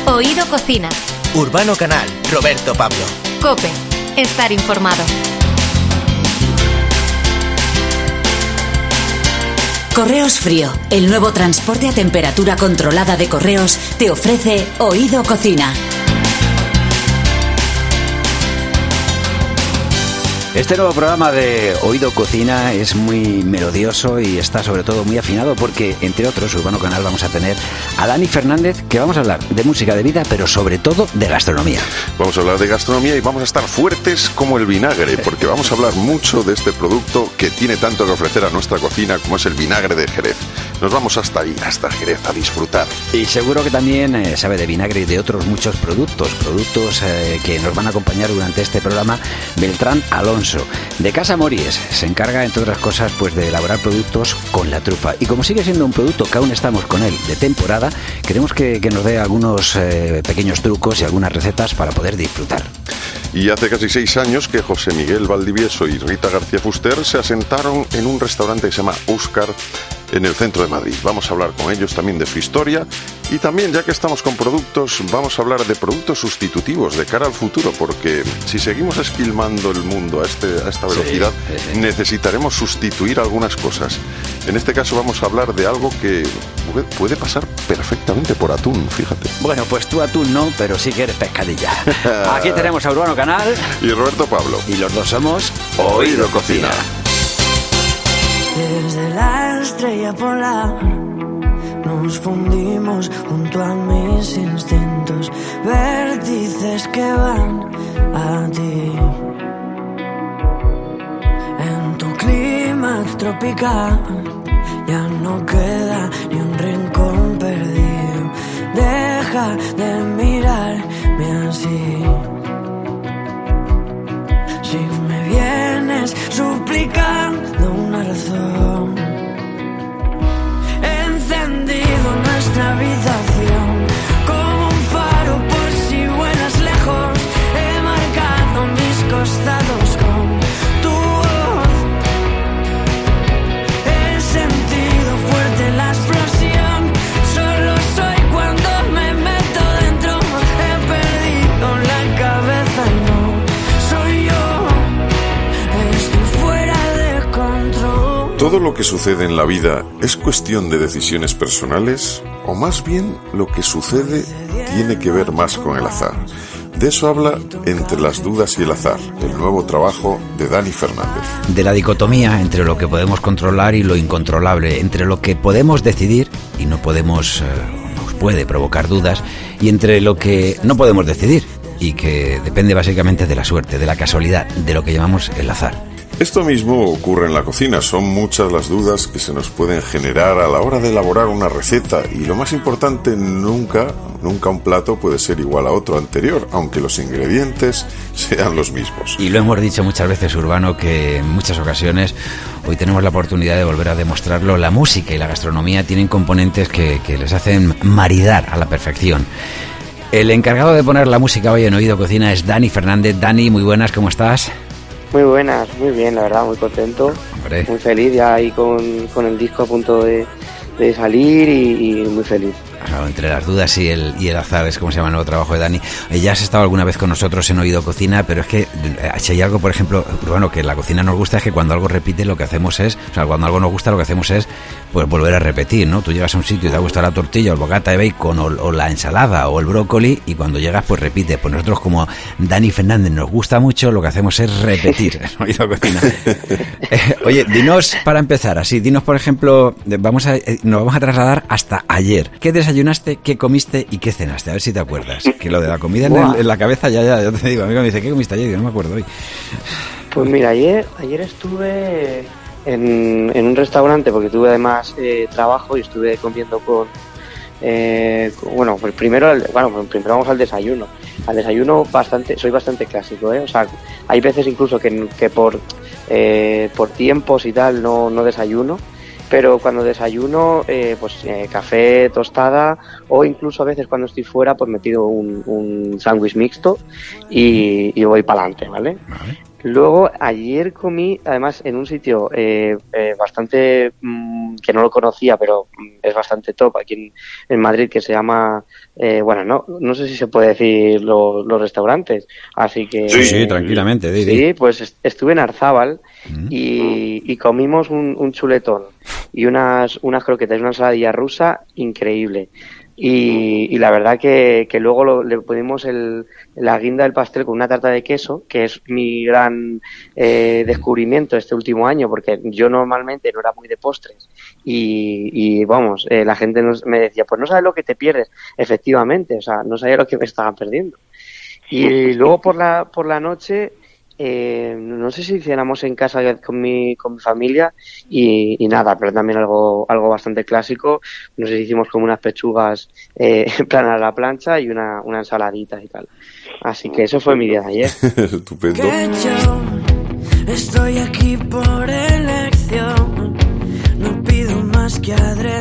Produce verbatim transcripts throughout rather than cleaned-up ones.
Oído Cocina. Urbano Canal, Roberto Pablo. COPE, estar informado. Correos Frío, el nuevo transporte a temperatura controlada de correos, te ofrece Oído Cocina. Este nuevo programa de Oído Cocina es muy melodioso y está sobre todo muy afinado porque, entre otros, Urbano Canal vamos a tener a Dani Fernández, que vamos a hablar de música de vida, pero sobre todo de gastronomía. Vamos a hablar de gastronomía y vamos a estar fuertes como el vinagre, porque vamos a hablar mucho de este producto que tiene tanto que ofrecer a nuestra cocina como es el vinagre de Jerez. Nos vamos hasta ahí, hasta Jerez, a disfrutar. Y seguro que también eh, sabe de vinagre y de otros muchos productos, productos eh, que nos van a acompañar durante este programa Beltrán Alonso. De Casa Mories se encarga, entre otras cosas, pues de elaborar productos con la trufa. Y como sigue siendo un producto que aún estamos con él de temporada, queremos que, que nos dé algunos eh, pequeños trucos y algunas recetas para poder disfrutar. Y hace casi seis años que José Miguel Valdivieso y Rita García Fuster se asentaron en un restaurante que se llama Óscar en el centro de Madrid. Vamos a hablar con ellos también de su historia y también, ya que estamos con productos, vamos a hablar de productos sustitutivos de cara al futuro, porque si seguimos esquilmando el mundo a, este, a esta velocidad, sí, sí, sí. necesitaremos sustituir algunas cosas. En este caso vamos a hablar de algo que puede pasar perfectamente por atún, fíjate. Bueno, pues tú atún no, pero sí que eres pescadilla. Aquí tenemos a Urbano Canal y Roberto Pablo. Y los dos somos Oído Cocina. Desde la estrella polar nos fundimos junto a mis instintos, vértices que van a ti. En tu clima tropical ya no queda ni un rincón perdido. Deja de mirarme así. Si me vienes suplicando una razón, he encendido nuestra habitación como un faro por si vuelas lejos. He marcado mis costados con tu voz. He sentido fuerte la explosión. Solo soy cuando me meto dentro. He perdido la cabeza y no soy yo. ¿Todo lo que sucede en la vida es cuestión de decisiones personales? ¿O más bien lo que sucede tiene que ver más con el azar? De eso habla Entre las dudas y el azar, el nuevo trabajo de Dani Fernández. De la dicotomía entre lo que podemos controlar y lo incontrolable, entre lo que podemos decidir y no podemos, eh, nos puede provocar dudas, y entre lo que no podemos decidir y que depende básicamente de la suerte, de la casualidad, de lo que llamamos el azar. Esto mismo ocurre en la cocina. Son muchas las dudas que se nos pueden generar a la hora de elaborar una receta, y lo más importante, nunca, nunca un plato puede ser igual a otro anterior, aunque los ingredientes sean los mismos. Y lo hemos dicho muchas veces, Urbano, que en muchas ocasiones, hoy tenemos la oportunidad de volver a demostrarlo, la música y la gastronomía tienen componentes que, que les hacen maridar a la perfección. El encargado de poner la música hoy en Oído Cocina es Dani Fernández. Dani, muy buenas, ¿cómo estás? Muy buenas, muy bien, la verdad, muy contento. Hombre. Muy feliz, ya ahí con, con el disco a punto de, de salir y, y muy feliz. Claro, entre las dudas y el, y el azar es como se llama el nuevo trabajo de Dani. Ya has estado alguna vez con nosotros en Oído Cocina, pero es que si hay algo, por ejemplo, bueno, que en la cocina nos gusta, es que cuando algo repite lo que hacemos es, o sea, cuando algo nos gusta lo que hacemos es pues volver a repetir, ¿no? Tú llegas a un sitio y te gusta la tortilla o el bocata de bacon o, o la ensalada o el brócoli, y cuando llegas pues repite. Pues nosotros, como Dani Fernández nos gusta mucho, lo que hacemos es repetir en Oído Cocina. eh, oye, dinos, para empezar, así, dinos por ejemplo, vamos a, nos vamos a trasladar hasta ayer. ¿Qué desayunaste, qué comiste y qué cenaste? A ver si te acuerdas. Que lo de la comida en, el, en la cabeza ya, ya, ya te digo. Amigo me dice, ¿qué comiste ayer? Yo no me acuerdo hoy. Pues mira, ayer, ayer estuve en, en un restaurante, porque tuve además eh, trabajo y estuve comiendo con, eh, con bueno, pues primero, bueno, pues primero vamos al desayuno. Al desayuno bastante, soy bastante clásico, ¿eh? O sea, hay veces incluso que, que por, eh, por tiempos y tal no, no desayuno. Pero cuando desayuno, eh, pues eh, café, tostada, o incluso a veces cuando estoy fuera, pues me pido un, un sándwich mixto y, y voy para adelante, ¿vale? ¿vale? Luego, ayer comí, además, en un sitio eh, eh, bastante, mmm, que no lo conocía, pero es bastante top, aquí en, en Madrid, que se llama, eh, bueno, no no sé si se puede decir lo, los restaurantes, así que... Sí, sí, tranquilamente. Di, di. Sí, pues est- estuve en Arzábal mm. y, y comimos un, un chuletón y unas, unas croquetas y una ensaladilla rusa increíble. Y, y la verdad que, que luego lo, le ponimos el, la guinda del pastel con una tarta de queso, que es mi gran eh, descubrimiento este último año, porque yo normalmente no era muy de postres y, y vamos, eh, la gente nos, me decía, pues no sabes lo que te pierdes. Efectivamente, o sea, no sabía lo que me estaba perdiendo. Y luego por la, por la noche... Eh, no sé si cenamos en casa con mi con mi familia y, y nada, pero también algo algo bastante clásico. Nos hicimos como unas pechugas eh, en plan a la plancha y una, una ensaladita y tal. Así que eso fue mi día de ayer. Estupendo. Que yo estoy aquí por elección, no pido más que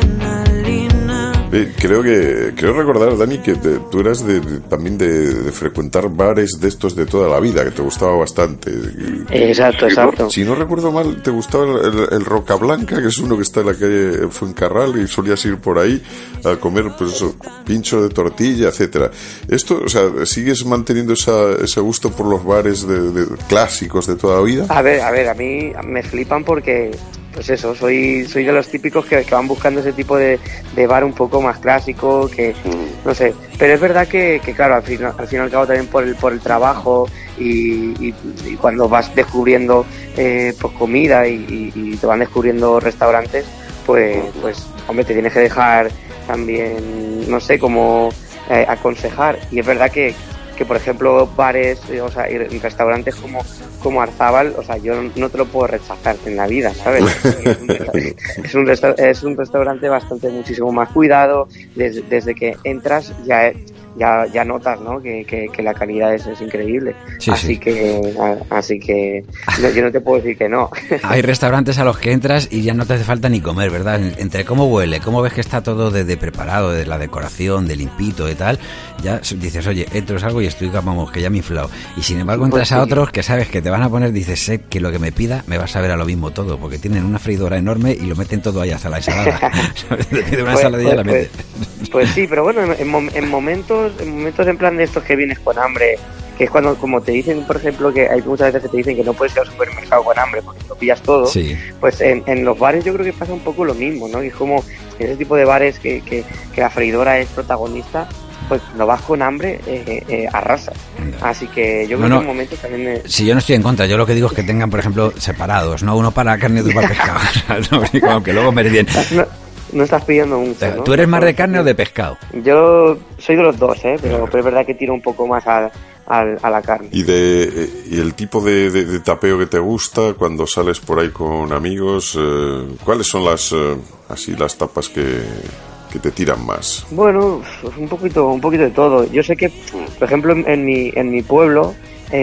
adrenalina. Eh, creo que creo recordar, Dani, que te, tú eras de, de, también de, de frecuentar bares de estos de toda la vida, que te gustaba bastante. Exacto, exacto. Si no recuerdo mal, te gustaba el, el, el Roca Blanca, que es uno que está en la calle Fuencarral, y solías ir por ahí a comer, pues eso, pincho de tortilla, etcétera. Esto, o sea, ¿sigues manteniendo esa, ese gusto por los bares de, de clásicos de toda la vida? A ver, a ver, a mí me flipan porque... Pues eso, soy soy de los típicos que, que van buscando ese tipo de, de bar un poco más clásico, que no sé, pero es verdad que, que claro, al fin, al fin y al cabo también por el por el trabajo y, y, y cuando vas descubriendo eh, pues comida y, y, y te van descubriendo restaurantes, pues pues hombre, te tienes que dejar también, no sé, como eh, aconsejar. Y es verdad que que por ejemplo bares, eh, o sea, y restaurantes como como Arzábal, o sea, yo no te lo puedo rechazar en la vida, ¿sabes? Es un, es un, resta- es un restaurante bastante muchísimo más cuidado, desde, desde que entras ya ya ya notas, ¿no? Que, que, que la calidad es, es increíble. Sí, así sí. que a, así que no, yo no te puedo decir que no. Hay restaurantes a los que entras y ya no te hace falta ni comer, ¿verdad? Entre cómo huele, cómo ves que está todo de, de preparado, de la decoración, de limpito y tal, ya dices, oye, entro es algo y estoy, vamos, que ya me he inflado. Y sin embargo entras pues sí. a otros que sabes que te van a poner, dices, sé que lo que me pida me va a saber a lo mismo todo, porque tienen una freidora enorme y lo meten todo ahí hasta la ensalada. Te pide una pues, ensaladilla y la pues, mete. Pues, pues sí, pero bueno, en, en, en momentos en momentos en plan de estos que vienes con hambre, que es cuando, como te dicen, por ejemplo, que hay muchas veces que te dicen que no puedes ir al supermercado con hambre porque lo pillas todo, sí. Pues en, en los bares yo creo que pasa un poco lo mismo, ¿no? Y es como en ese tipo de bares que, que, que la freidora es protagonista, pues no vas con hambre, eh, eh, arrasas. Así que yo creo no, no. que en momentos también... Me... Si yo no estoy en contra, yo lo que digo es que tengan, por ejemplo, separados, ¿no? Uno para carne y otro para pescado, ¿no? Aunque luego me den... No. No estás pidiendo mucho, ¿no? ¿Tú eres más de carne o de pescado? Yo soy de los dos, ¿eh? Pero, pero es verdad que tiro un poco más a, a, a la carne. ¿Y de y el tipo de, de, de tapeo que te gusta cuando sales por ahí con amigos? Eh, ¿Cuáles son las eh, así las tapas que, que te tiran más? Bueno, pues un poquito un poquito de todo. Yo sé que, por ejemplo, en, en mi en mi pueblo,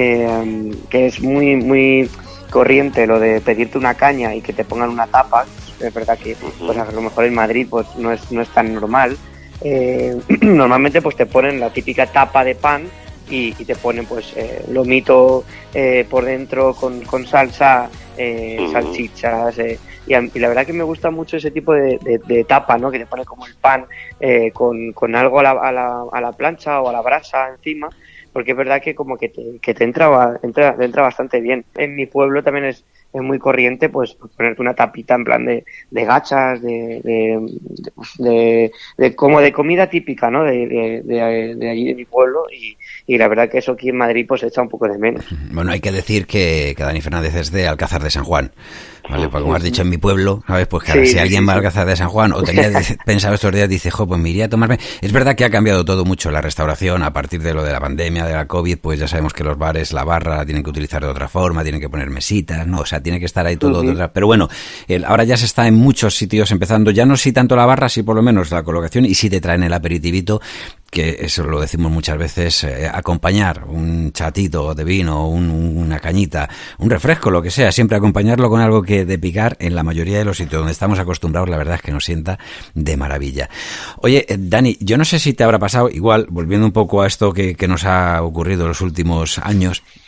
eh, que es muy muy corriente lo de pedirte una caña y que te pongan una tapa. Es verdad que pues a lo mejor en Madrid pues no es no es tan normal. Eh, normalmente pues te ponen la típica tapa de pan y, y te ponen pues eh, lomito eh, por dentro con, con salsa, eh, salchichas eh, y, a, y la verdad que me gusta mucho ese tipo de, de, de tapa, ¿no? Que te pone como el pan eh, con, con algo a la, a, la, a la plancha o a la brasa encima, porque es verdad que como que te, que te entra, entra, te entra bastante bien. En mi pueblo también es es muy corriente pues ponerte una tapita en plan de, de gachas, de de, de, de, de como de comida típica, ¿no? De, de, de, de allí de mi pueblo y, y la verdad que eso aquí en Madrid pues echa un poco de menos. Bueno, hay que decir que, que Dani Fernández es de Alcázar de San Juan, ¿vale? Porque como has dicho en mi pueblo, ¿sabes? Pues que ahora sí, si alguien sí, va a Alcázar de San Juan o tenía pensado estos días, dice, jo, pues me iría a tomarme... Es verdad que ha cambiado todo mucho la restauración a partir de lo de la pandemia, de la COVID, pues ya sabemos que los bares, la barra la tienen que utilizar de otra forma, tienen que poner mesitas, ¿no? O sea, tiene que estar ahí todo. Uh-huh. Pero bueno, el, ahora ya se está en muchos sitios empezando, ya no sí tanto la barra, sí por lo menos la colocación, y sí te traen el aperitivito, que eso lo decimos muchas veces, eh, acompañar un chatito de vino, un, una cañita, un refresco, lo que sea, siempre acompañarlo con algo que de picar, en la mayoría de los sitios donde estamos acostumbrados, la verdad es que nos sienta de maravilla. Oye, eh, Dani, yo no sé si te habrá pasado, igual, volviendo un poco a esto que, que nos ha ocurrido en los últimos años,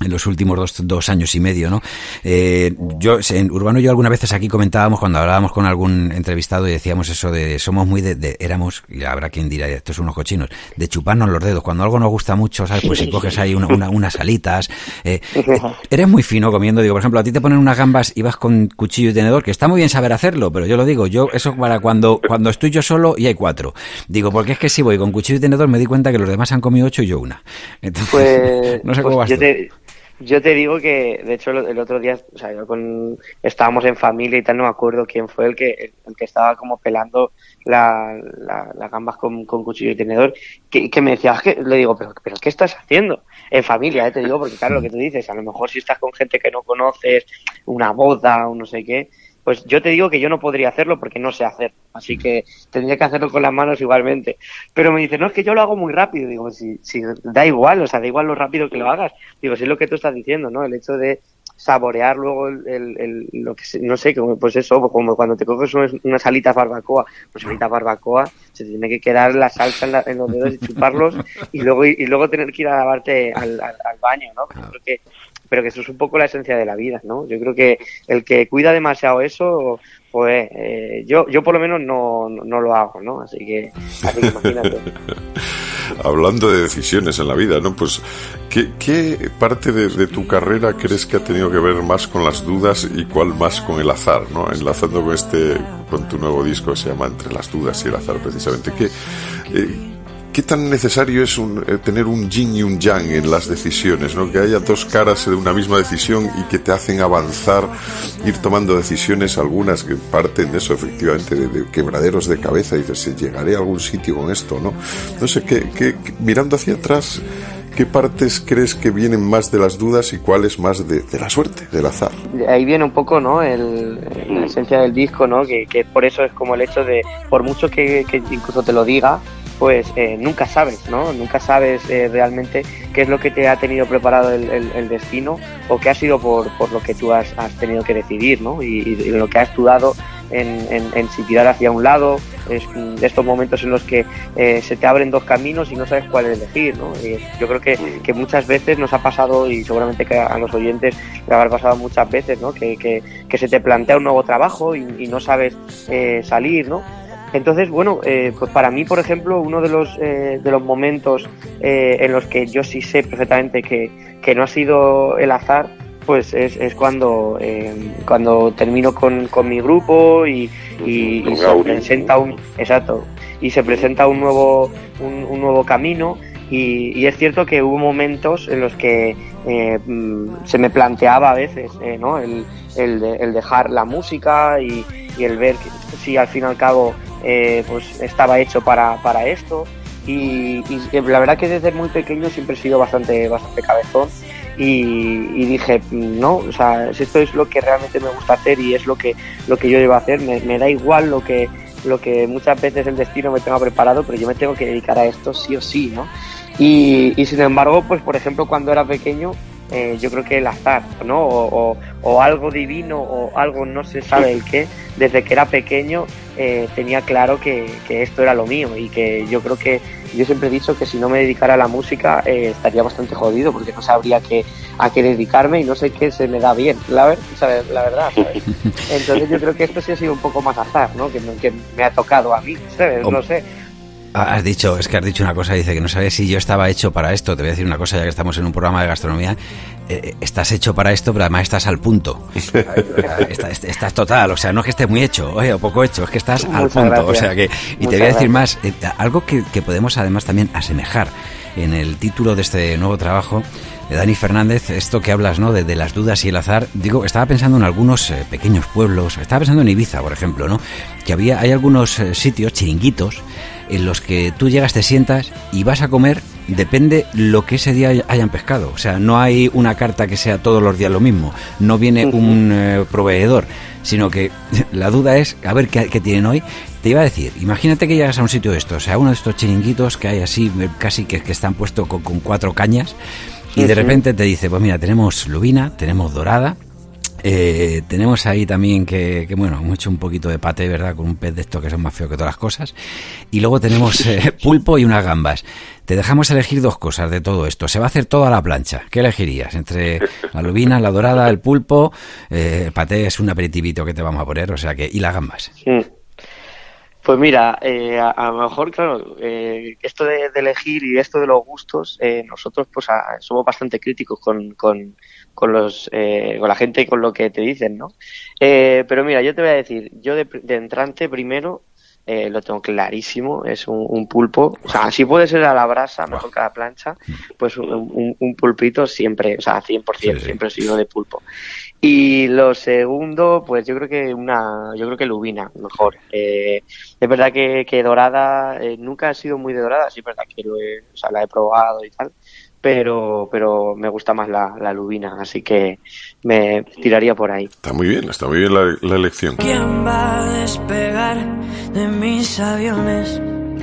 en los últimos dos, dos años y medio, ¿no? Eh, yo, en Urbano, yo algunas veces aquí comentábamos, cuando hablábamos con algún entrevistado y decíamos eso de, somos muy de, de éramos, y habrá quien dirá, estos son unos cochinos, de chuparnos los dedos. Cuando algo nos gusta mucho, ¿sabes? Pues si coges ahí una, una, unas alitas, eh, eres muy fino comiendo, digo, por ejemplo, a ti te ponen unas gambas y vas con cuchillo y tenedor, que está muy bien saber hacerlo, pero yo lo digo, yo, eso para cuando, cuando estoy yo solo y hay cuatro. Digo, porque es que si voy con cuchillo y tenedor me di cuenta que los demás han comido ocho y yo una. Entonces, pues, no sé pues cómo vas yo tú. te, yo te digo que, de hecho, el otro día, o sea, yo con, estábamos en familia y tal, no me acuerdo quién fue el que, el que estaba como pelando la, la, las gambas con, con cuchillo y tenedor, que, que me decía, que, le digo, pero, pero ¿qué estás haciendo? En familia, ¿eh? Te digo, porque claro, lo que tú dices, a lo mejor si estás con gente que no conoces, una boda o no sé qué, pues yo te digo que yo no podría hacerlo porque no sé hacerlo, así que tendría que hacerlo con las manos igualmente. Pero me dice, no, es que yo lo hago muy rápido. Digo, si, si da igual, o sea, da igual lo rápido que lo hagas. Digo, si es lo que tú estás diciendo, ¿no? El hecho de saborear luego el, el, el lo que no sé, como, pues eso, como cuando te coges unas, unas alitas barbacoa, pues alitas barbacoa, se te tiene que quedar la salsa en, la, en los dedos y chuparlos y luego y, y luego tener que ir a lavarte al, al, al baño, ¿no? Yo creo que pero que eso es un poco la esencia de la vida, ¿no? Yo creo que el que cuida demasiado eso, pues eh, yo yo por lo menos no, no, no lo hago, ¿no? Así que, así que imagínate. Hablando de decisiones en la vida, ¿no? Pues, ¿qué, qué parte de, de tu carrera crees que ha tenido que ver más con las dudas y cuál más con el azar, ¿no? Enlazando con este, con tu nuevo disco que se llama Entre las dudas y el azar, precisamente. ¿Qué, eh, ¿Qué tan necesario es un, eh, tener un yin y un yang en las decisiones, ¿no? Que haya dos caras de una misma decisión y que te hacen avanzar, ir tomando decisiones, algunas que parten de eso, efectivamente, de, de quebraderos de cabeza, y dices, llegaré a algún sitio con esto, ¿no? No sé, ¿qué, qué, qué, mirando hacia atrás, ¿qué partes crees que vienen más de las dudas y cuáles más de, de la suerte, del azar? Ahí viene un poco, ¿no? El, la esencia del disco, ¿no? Que, que por eso es como el hecho de, por mucho que, que incluso te lo diga, pues eh, nunca sabes, ¿no? Nunca sabes eh, realmente qué es lo que te ha tenido preparado el, el, el destino o qué ha sido por, por lo que tú has, has tenido que decidir, ¿no? Y, y lo que has dudado en, en, en si tirar hacia un lado, es de estos momentos en los que eh, se te abren dos caminos y no sabes cuál elegir, ¿no? Y yo creo que, que muchas veces nos ha pasado, y seguramente que a los oyentes le habrá pasado muchas veces, ¿no? Que, que, que se te plantea un nuevo trabajo y, y no sabes eh, salir, ¿no? Entonces, bueno, eh, pues para mí, por ejemplo, uno de los eh, de los momentos eh, en los que yo sí sé perfectamente que, que no ha sido el azar, pues es, es cuando eh, cuando termino con, con mi grupo y, y, y se presenta un exacto y se presenta un nuevo un, un nuevo camino. Y, y es cierto que hubo momentos en los que eh, se me planteaba a veces, eh, ¿no? El, el, de, el dejar la música y, y el ver que, si al fin y al cabo eh, pues estaba hecho para, para esto. Y, y la verdad que desde muy pequeño siempre he sido bastante, bastante cabezón. Y, y dije, no, o sea, si esto es lo que realmente me gusta hacer y es lo que, lo que yo debo hacer, me, me da igual lo que, lo que muchas veces el destino me tenga preparado, pero yo me tengo que dedicar a esto sí o sí, ¿no? Y, y sin embargo, pues por ejemplo, cuando era pequeño, eh, yo creo que el azar, ¿no? O, o, o algo divino o algo no se sabe el qué, desde que era pequeño eh, tenía claro que, que esto era lo mío, y que yo creo que yo siempre he dicho que si no me dedicara a la música eh, estaría bastante jodido, porque no sabría qué, a qué dedicarme y no sé qué se me da bien, la, ver, ¿sabes? La verdad, ¿sabes? Entonces yo creo que esto sí ha sido un poco más azar, ¿no? Que, que me ha tocado a mí, ¿sabes? No sé. Has dicho, es que has dicho una cosa, dice que no sabes si yo estaba hecho para esto. Te voy a decir una cosa, ya que estamos en un programa de gastronomía, eh, estás hecho para esto, pero además estás al punto. estás, estás total, o sea, no es que estés muy hecho, eh, o poco hecho, es que estás Muchas al punto. Gracias. O sea que, y Muchas te voy a decir gracias. más, eh, algo que, que podemos además también asemejar en el título de este nuevo trabajo de Dani Fernández, esto que hablas, ¿no? De, de las dudas y el azar. Digo, estaba pensando en algunos eh, pequeños pueblos, estaba pensando en Ibiza, por ejemplo, ¿no? Que había, hay algunos eh, sitios, chiringuitos, en los que tú llegas, te sientas y vas a comer, depende lo que ese día hayan pescado. O sea, no hay una carta que sea todos los días lo mismo, no viene un eh, proveedor, sino que la duda es, a ver qué, qué tienen hoy. Te iba a decir, imagínate que llegas a un sitio de estos, o sea, uno de estos chiringuitos que hay así, casi que, que están puestos con, con cuatro cañas, y de repente te dice, pues mira, tenemos lubina, tenemos dorada, Eh, tenemos ahí también que, que, bueno, hemos hecho un poquito de paté, ¿verdad? Con un pez de estos que son más feos que todas las cosas. Y luego tenemos eh, pulpo y unas gambas. Te dejamos elegir dos cosas de todo esto. Se va a hacer todo a la plancha. ¿Qué elegirías? Entre la lubina, la dorada, el pulpo. Eh, el paté es un aperitivito que te vamos a poner, o sea que... ¿Y las gambas? Sí. Pues mira, eh, a, a lo mejor, claro, eh, esto de, de elegir y esto de los gustos, eh, nosotros pues a, somos bastante críticos con, con, con los eh, con la gente y con lo que te dicen, ¿no? Eh, pero mira, yo te voy a decir, yo de, de entrante primero eh, lo tengo clarísimo, es un, un pulpo, o sea, si puede ser a la brasa, mejor que a la plancha, pues un, un, un pulpito siempre, o sea, cien por ciento, sí, sí. Siempre he sido de pulpo. Y lo segundo, pues yo creo que una, yo creo que lubina, mejor. Eh, es verdad que, que dorada, eh, nunca he sido muy de dorada, sí es verdad que lo he, o sea, la he probado y tal, pero, pero me gusta más la, la lubina, así que me tiraría por ahí. Está muy bien, está muy bien la, la elección. ¿Quién va a despegar de mis aviones?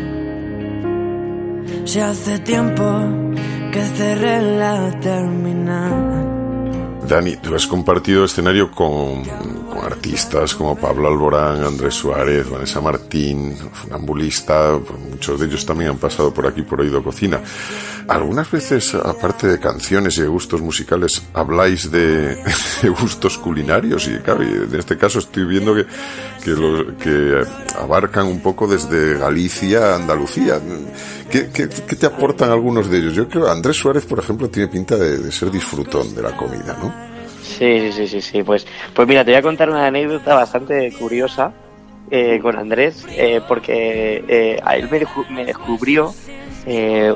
Si hace tiempo que cerré la terminal. Dani, tú has compartido escenario con, con artistas como Pablo Alborán, Andrés Suárez, Vanessa Martín, Funambulista, muchos de ellos también han pasado por aquí por Oído Cocina. Algunas veces, aparte de canciones y de gustos musicales, habláis de, de gustos culinarios y claro, y en este caso estoy viendo que, que, lo, que abarcan un poco desde Galicia a Andalucía. ¿Qué, qué, ¿Qué te aportan algunos de ellos? Yo creo que Andrés Suárez, por ejemplo, tiene pinta de, de ser disfrutón de la comida, ¿no? Sí, sí, sí, sí. Pues, pues mira, te voy a contar una anécdota bastante curiosa eh, con Andrés, eh, porque eh, a él me, descu- me descubrió eh,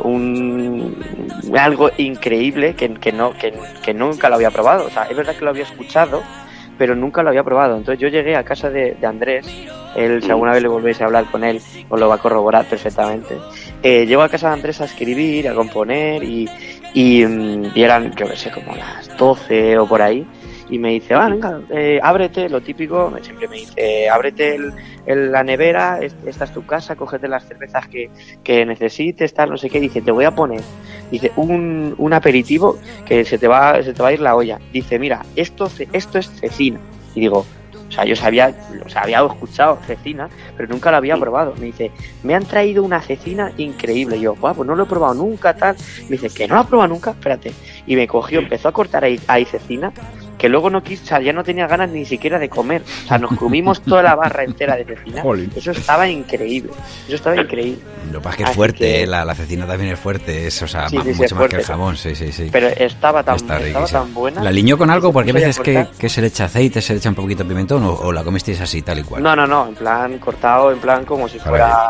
un algo increíble que, que no que, que nunca lo había probado. O sea, es verdad que lo había escuchado, pero nunca lo había probado. Entonces yo llegué a casa de, de Andrés, él, si alguna vez le volvéis a hablar con él, os lo va a corroborar perfectamente. Eh, llego a casa de Andrés a escribir, a componer y, y, y eran, yo qué sé, como las doce o por ahí. Y me dice, ah, venga, eh, ábrete, lo típico, siempre me dice, ábrete el, el, la nevera, esta es tu casa, cógete las cervezas que, que necesites, tal, no sé qué. Dice, te voy a poner, dice, un, un aperitivo que se te va se te va a ir la olla. Dice, mira, esto, esto es cecina. Y digo, o sea, yo sabía, o sea, había escuchado cecina, pero nunca lo había probado. Me dice, me han traído una cecina increíble. Y yo, guau, pues no lo he probado nunca, tal. Me dice, ¿que no lo has probado nunca? Espérate. Y me cogió, empezó a cortar ahí, ahí cecina, que luego no quiso, o sea, ya no tenía ganas ni siquiera de comer. O sea, nos comimos toda la barra entera de cecina. Eso estaba increíble. Eso estaba increíble. Lo que pasa es que es fuerte, que... ¿eh? la, la cecina también es fuerte, es, o sea, sí, más, sí, mucho sí, más fuerte, que el jamón, sí, sí, sí. Pero estaba tan, Está estaba tan buena. ¿La aliñó con algo? Porque a veces que, que se le echa aceite, se le echa un poquito de pimentón o, o la comisteis así, tal y cual. No, no, no, en plan cortado, en plan como si fuera...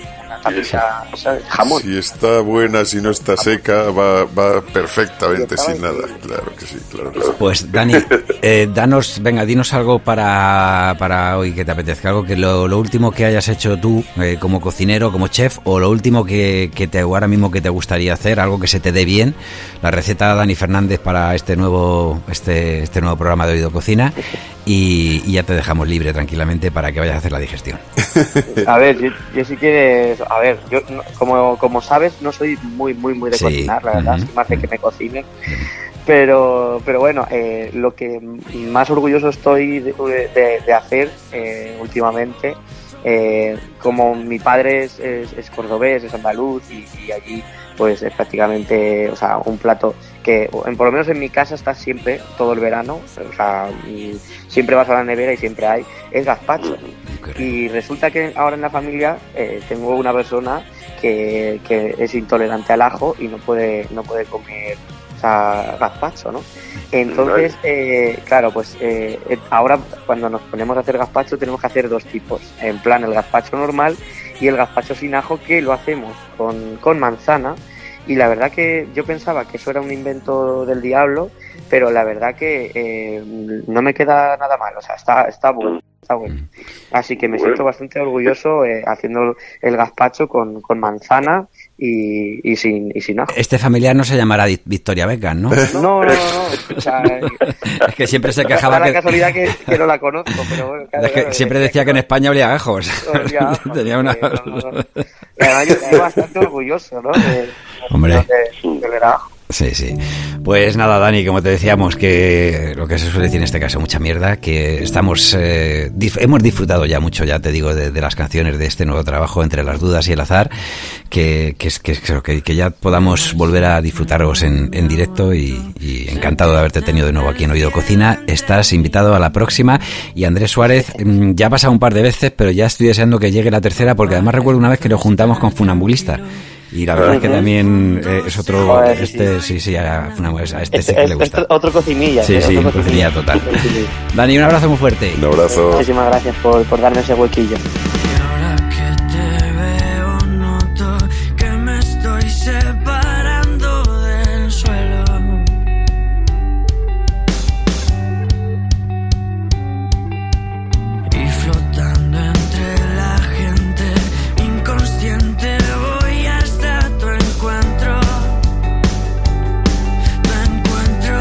Tapita, o sea, jamón. Si está buena, si no está seca, va, va perfectamente sin nada. Claro que sí, claro que sí. Pues Dani, eh, danos, venga, dinos algo para, para hoy que te apetezca, algo que lo, lo último que hayas hecho tú eh, como cocinero, como chef, o lo último que, que te ahora mismo que te gustaría hacer, algo que se te dé bien, la receta de Dani Fernández para este nuevo, este, este nuevo programa de Oído Cocina. Y, y ya te dejamos libre tranquilamente para que vayas a hacer la digestión. A ver, yo, yo si quieres, a ver, yo no, como como sabes no soy muy muy muy de sí. cocinar, la verdad, uh-huh. más de que me cocinen. Uh-huh. Pero pero bueno, eh, lo que más orgulloso estoy de, de, de hacer eh, últimamente, eh, como mi padre es, es, es cordobés, es andaluz y, y allí pues es prácticamente, o sea, un plato que por lo menos en mi casa está siempre, todo el verano, o sea, siempre vas a la nevera y siempre hay, es gazpacho. Y resulta que ahora en la familia eh, tengo una persona que, que es intolerante al ajo y no puede no puede comer, o sea, gazpacho, ¿no? Entonces, eh, claro, pues eh, ahora cuando nos ponemos a hacer gazpacho tenemos que hacer dos tipos, en plan el gazpacho normal y el gazpacho sin ajo, que lo hacemos con, con manzana. Y la verdad que yo pensaba que eso era un invento del diablo, pero la verdad que eh, no me queda nada mal, o sea, está, está bueno, está bueno. Así que me siento bastante orgulloso eh, haciendo el gazpacho con, con manzana y, y, sin, y sin ajo. Este familiar no se llamará Victoria Beckham, ¿no? No, no, no, no. O sea, es que siempre se quejaba que... que... la casualidad que, que no la conozco, pero bueno... Claro, es que claro, siempre decía que en España olía a ajos. Olía a ajos. Tenía una... no, no, no. Y además yo estoy bastante orgulloso, ¿no? De, Hombre. De, de, de ver ajo. Sí, sí. Pues nada, Dani, como te decíamos, que lo que se suele decir en este caso, mucha mierda, que estamos eh, dif- hemos disfrutado ya mucho, ya te digo, de, de las canciones de este nuevo trabajo, Entre las dudas y el azar, que que, que, que, que ya podamos volver a disfrutaros en, en directo y, y encantado de haberte tenido de nuevo aquí en Oído Cocina. Estás invitado a la próxima y Andrés Suárez ya ha pasado un par de veces, pero ya estoy deseando que llegue la tercera, porque además recuerdo una vez que lo juntamos con Funambulista. Y la verdad es que también eh, es otro, Joder, este, sí, sí, a, a este este, sí que le gusta. Este, otro cocinilla. Sí, ¿eh? sí, otro cocinilla total. Dani, un abrazo muy fuerte. Un abrazo. Muchísimas gracias por, por darme ese huequillo. Ahora que te veo noto que me estoy separando del suelo. Y flotando entre la gente inconsciente voy hasta tu encuentro. Tu encuentro.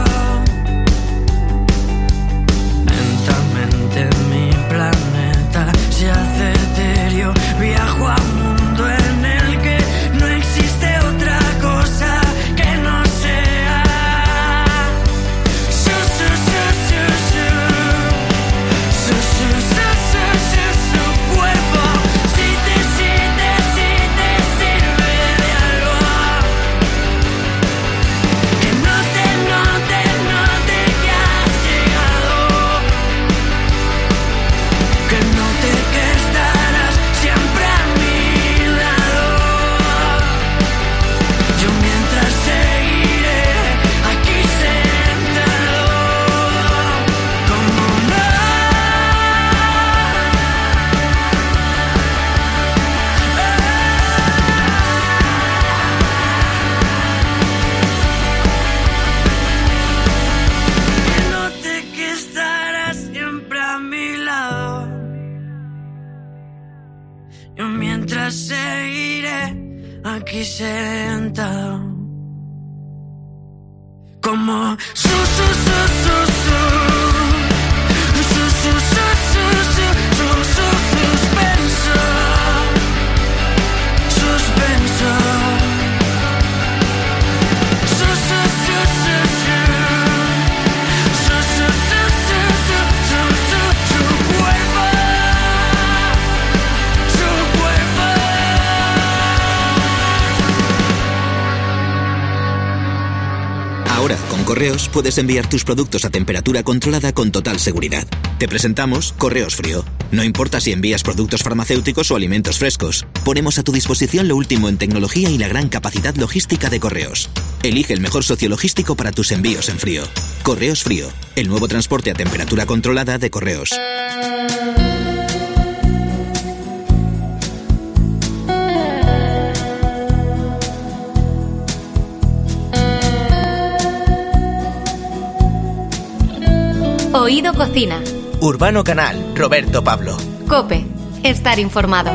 Lentamente mi planeta se hace etéreo. Viajo a un mundo en el que no existe otra cosa que no sea su, su, su, su, su. Su, su, su, su, su, su cuerpo. Si te, si te, si te sirve de algo, que no te note, note que has llegado, que note que estarás siempre a mi lado. Yo mientras seguiré aquí sentado como no. Que note que estarás siempre a mi lado. Yo mientras seguiré aquí sentado como su, su, su, su, su. Su, su, su, su, su, su, su, suspenso. Suspenso. Su, su, su, su, su. Su, su, su, su, su, su, su, su cuerpo. Su cuerpo. Ahora, con Correos, puedes enviar tus productos a temperatura controlada con total seguridad. Te presentamos Correos Frío. No importa si envías productos farmacéuticos o alimentos frescos. Ponemos a tu disposición lo último en tecnología y la gran capacidad logística de Correos. Elige el mejor socio logístico para tus envíos en frío. Correos Frío, el nuevo transporte a temperatura controlada de Correos. Oído Cocina. Urbano Canal, Roberto Pablo. COPE. Estar informado.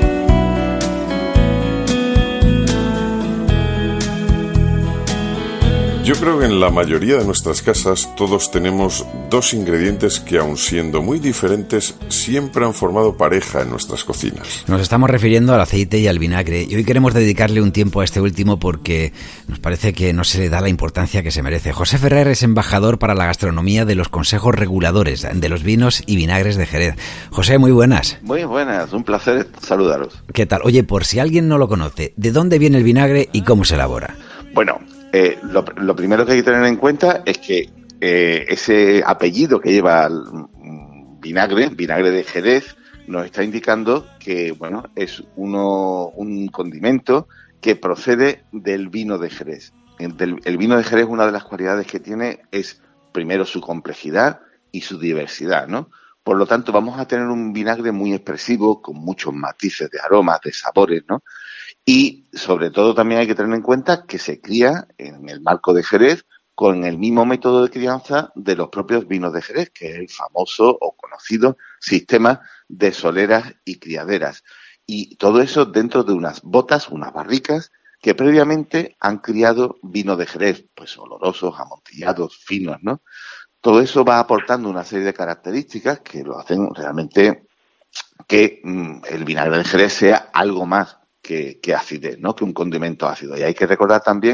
Yo creo que en la mayoría de nuestras casas todos tenemos dos ingredientes que, aun siendo muy diferentes, siempre han formado pareja en nuestras cocinas. Nos estamos refiriendo al aceite y al vinagre, y hoy queremos dedicarle un tiempo a este último porque nos parece que no se le da la importancia que se merece. José Ferrer es embajador para la gastronomía de los consejos reguladores de los vinos y vinagres de Jerez. José, muy buenas. Muy buenas, un placer saludaros. ¿Qué tal? Oye, por si alguien no lo conoce, ¿de dónde viene el vinagre y cómo se elabora? Bueno, eh, lo, lo primero que hay que tener en cuenta es que eh, ese apellido que lleva el vinagre, vinagre de Jerez, nos está indicando que, bueno, es uno un condimento que procede del vino de Jerez. El, el vino de Jerez, una de las cualidades que tiene es, primero, su complejidad y su diversidad, ¿no? Por lo tanto, vamos a tener un vinagre muy expresivo, con muchos matices de aromas, de sabores, ¿no? Y, sobre todo, también hay que tener en cuenta que se cría en el marco de Jerez con el mismo método de crianza de los propios vinos de Jerez, que es el famoso o conocido sistema de soleras y criaderas. Y todo eso dentro de unas botas, unas barricas, que previamente han criado vino de Jerez, pues olorosos, amontillados, finos, ¿no? Todo eso va aportando una serie de características que lo hacen realmente que mmm, el vinagre de Jerez sea algo más que, que acidez, ¿no? Que un condimento ácido. Y hay que recordar también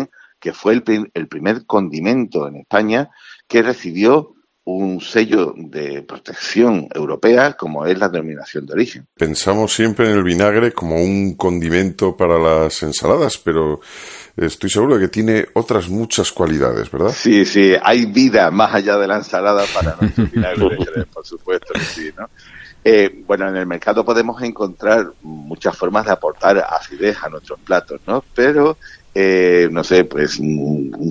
que fue el, prim- el primer condimento en España que recibió un sello de protección europea como es la denominación de origen. Pensamos siempre en el vinagre como un condimento para las ensaladas, pero estoy seguro de que tiene otras muchas cualidades, ¿verdad? Sí, sí, hay vida más allá de la ensalada para nuestro vinagre de Jerez, por supuesto que sí, ¿no? Eh, bueno, en el mercado podemos encontrar muchas formas de aportar acidez a nuestros platos, ¿no? Pero, eh, no sé, pues un, un